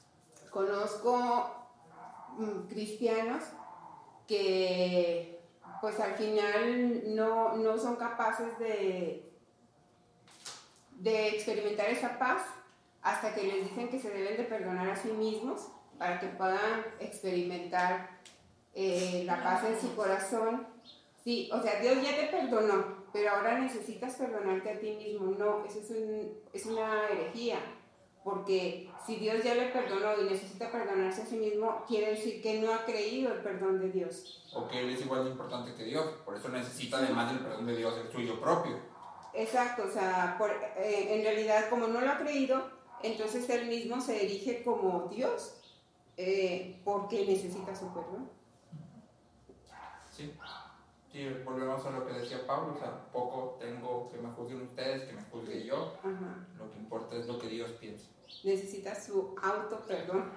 conozco mm, cristianos que pues al final no, no son capaces de, de experimentar esa paz hasta que les dicen que se deben de perdonar a sí mismos para que puedan experimentar eh, la paz en su corazón. Sí, o sea, Dios ya te perdonó, pero ahora necesitas perdonarte a ti mismo. No, eso es, un, es una herejía, porque si Dios ya le perdonó y necesita perdonarse a sí mismo, quiere decir que no ha creído el perdón de Dios. O que Él es igual de importante que Dios, por eso necesita además del perdón de Dios el suyo propio. Exacto, o sea, por, eh, en realidad como no lo ha creído, entonces Él mismo se erige como Dios, eh, porque necesita su perdón. Sí. Sí, volvemos a lo que decía Pablo, o sea, poco tengo que me juzguen ustedes, que me juzgue yo. Ajá. Lo que importa es lo que Dios piensa. Necesita su auto perdón.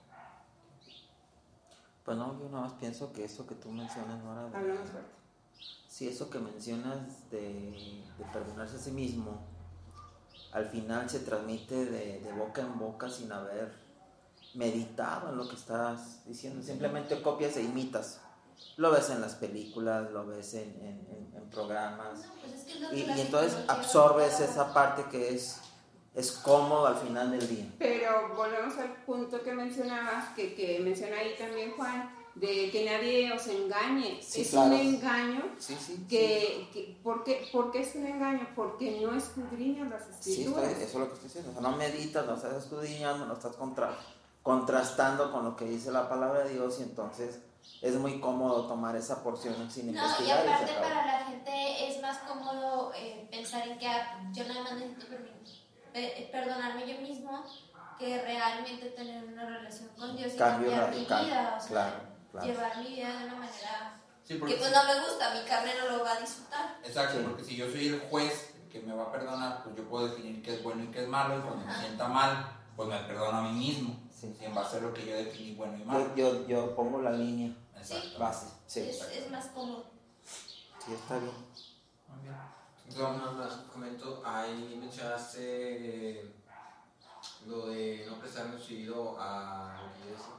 Pues no, yo nada más pienso que eso que tú mencionas no era de... Hablamos fuerte. Sí, eso que mencionas de, de perdonarse a sí mismo, al final se transmite de, de boca en boca sin haber meditado en lo que estás diciendo. Simplemente copias e imitas. Lo ves en las películas, lo ves en, en, en, en programas. No, pues es que es lo que y, la y entonces psicología absorbes ahorita- esa parte que es, es cómodo al final del día. Pero volvemos al punto que mencionabas, que, que menciona ahí también Juan, de que nadie os engañe. Sí, es claro. un engaño. Sí, sí, que, sí. que ¿por, qué, ¿Por qué es un engaño? Porque no escudriñas las escrituras. Sí, estoy, eso es lo que estoy diciendo. O sea, no meditas, no estás escudriñando, no estás contra, contrastando con lo que dice la palabra de Dios, y entonces es muy cómodo tomar esa porción sin No, y investigar. aparte Y se acabó. para la gente es más cómodo eh, pensar en que ah, yo nada más necesito permi- pe- perdonarme yo mismo que realmente tener una relación con Dios y Cambio cambiar mi radical, vida, o sea, claro, claro. llevar mi vida de una manera Sí, porque que pues si- no me gusta, mi carne no lo va a disfrutar. Exacto, Sí. porque si yo soy el juez que me va a perdonar, pues yo puedo definir qué es bueno y qué es malo, y cuando me sienta mal, pues me perdono a mí mismo, Sí. en base a lo que yo definí bueno y malo. Yo, yo, yo pongo la línea Exacto. base. Sí, Es, es más cómodo. sí, está bien. Muy bien. Yo nada más comento, ahí mencionaste eh, lo de no prestarnos oído a lo que dice.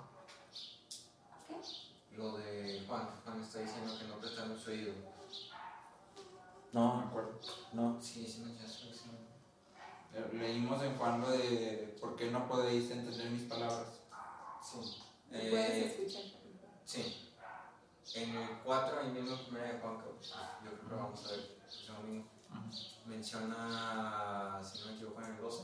¿Qué? Lo de Juan, Juan está diciendo que no prestarnos oído. No me No, acuerdo. no. Sí, sí mencionaste eso. Le- Leímos en Juan lo de por qué no podéis entender mis palabras. Sí. ¿Me puedes Eh, escuchar? sí. En el cuatro, ahí mismo en primera de Juan, que pues, yo creo que vamos a ver el domingo, menciona, si no me equivoco, en el doce,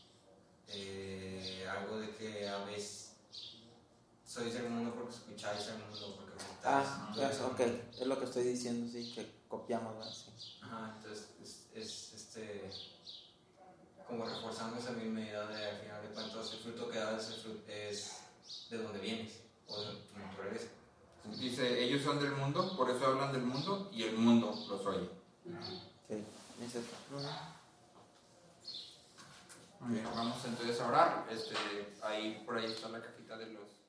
eh, algo de que a veces sois del mundo porque escucháis al mundo, porque visitáis. Ah, Entonces, es, ok, es lo que estoy diciendo, sí, que copiamos, ¿verdad? Sí. Ajá, entonces es, es este, como reforzando esa misma idea de, al final de cuentas, el fruto que das es, es de donde vienes, o de tu naturaleza. Dice, ellos son del mundo, por eso hablan del mundo, y el mundo los oye. Sí, es eso. Muy bien, vamos entonces a orar. Este, ahí por ahí está la cajita de los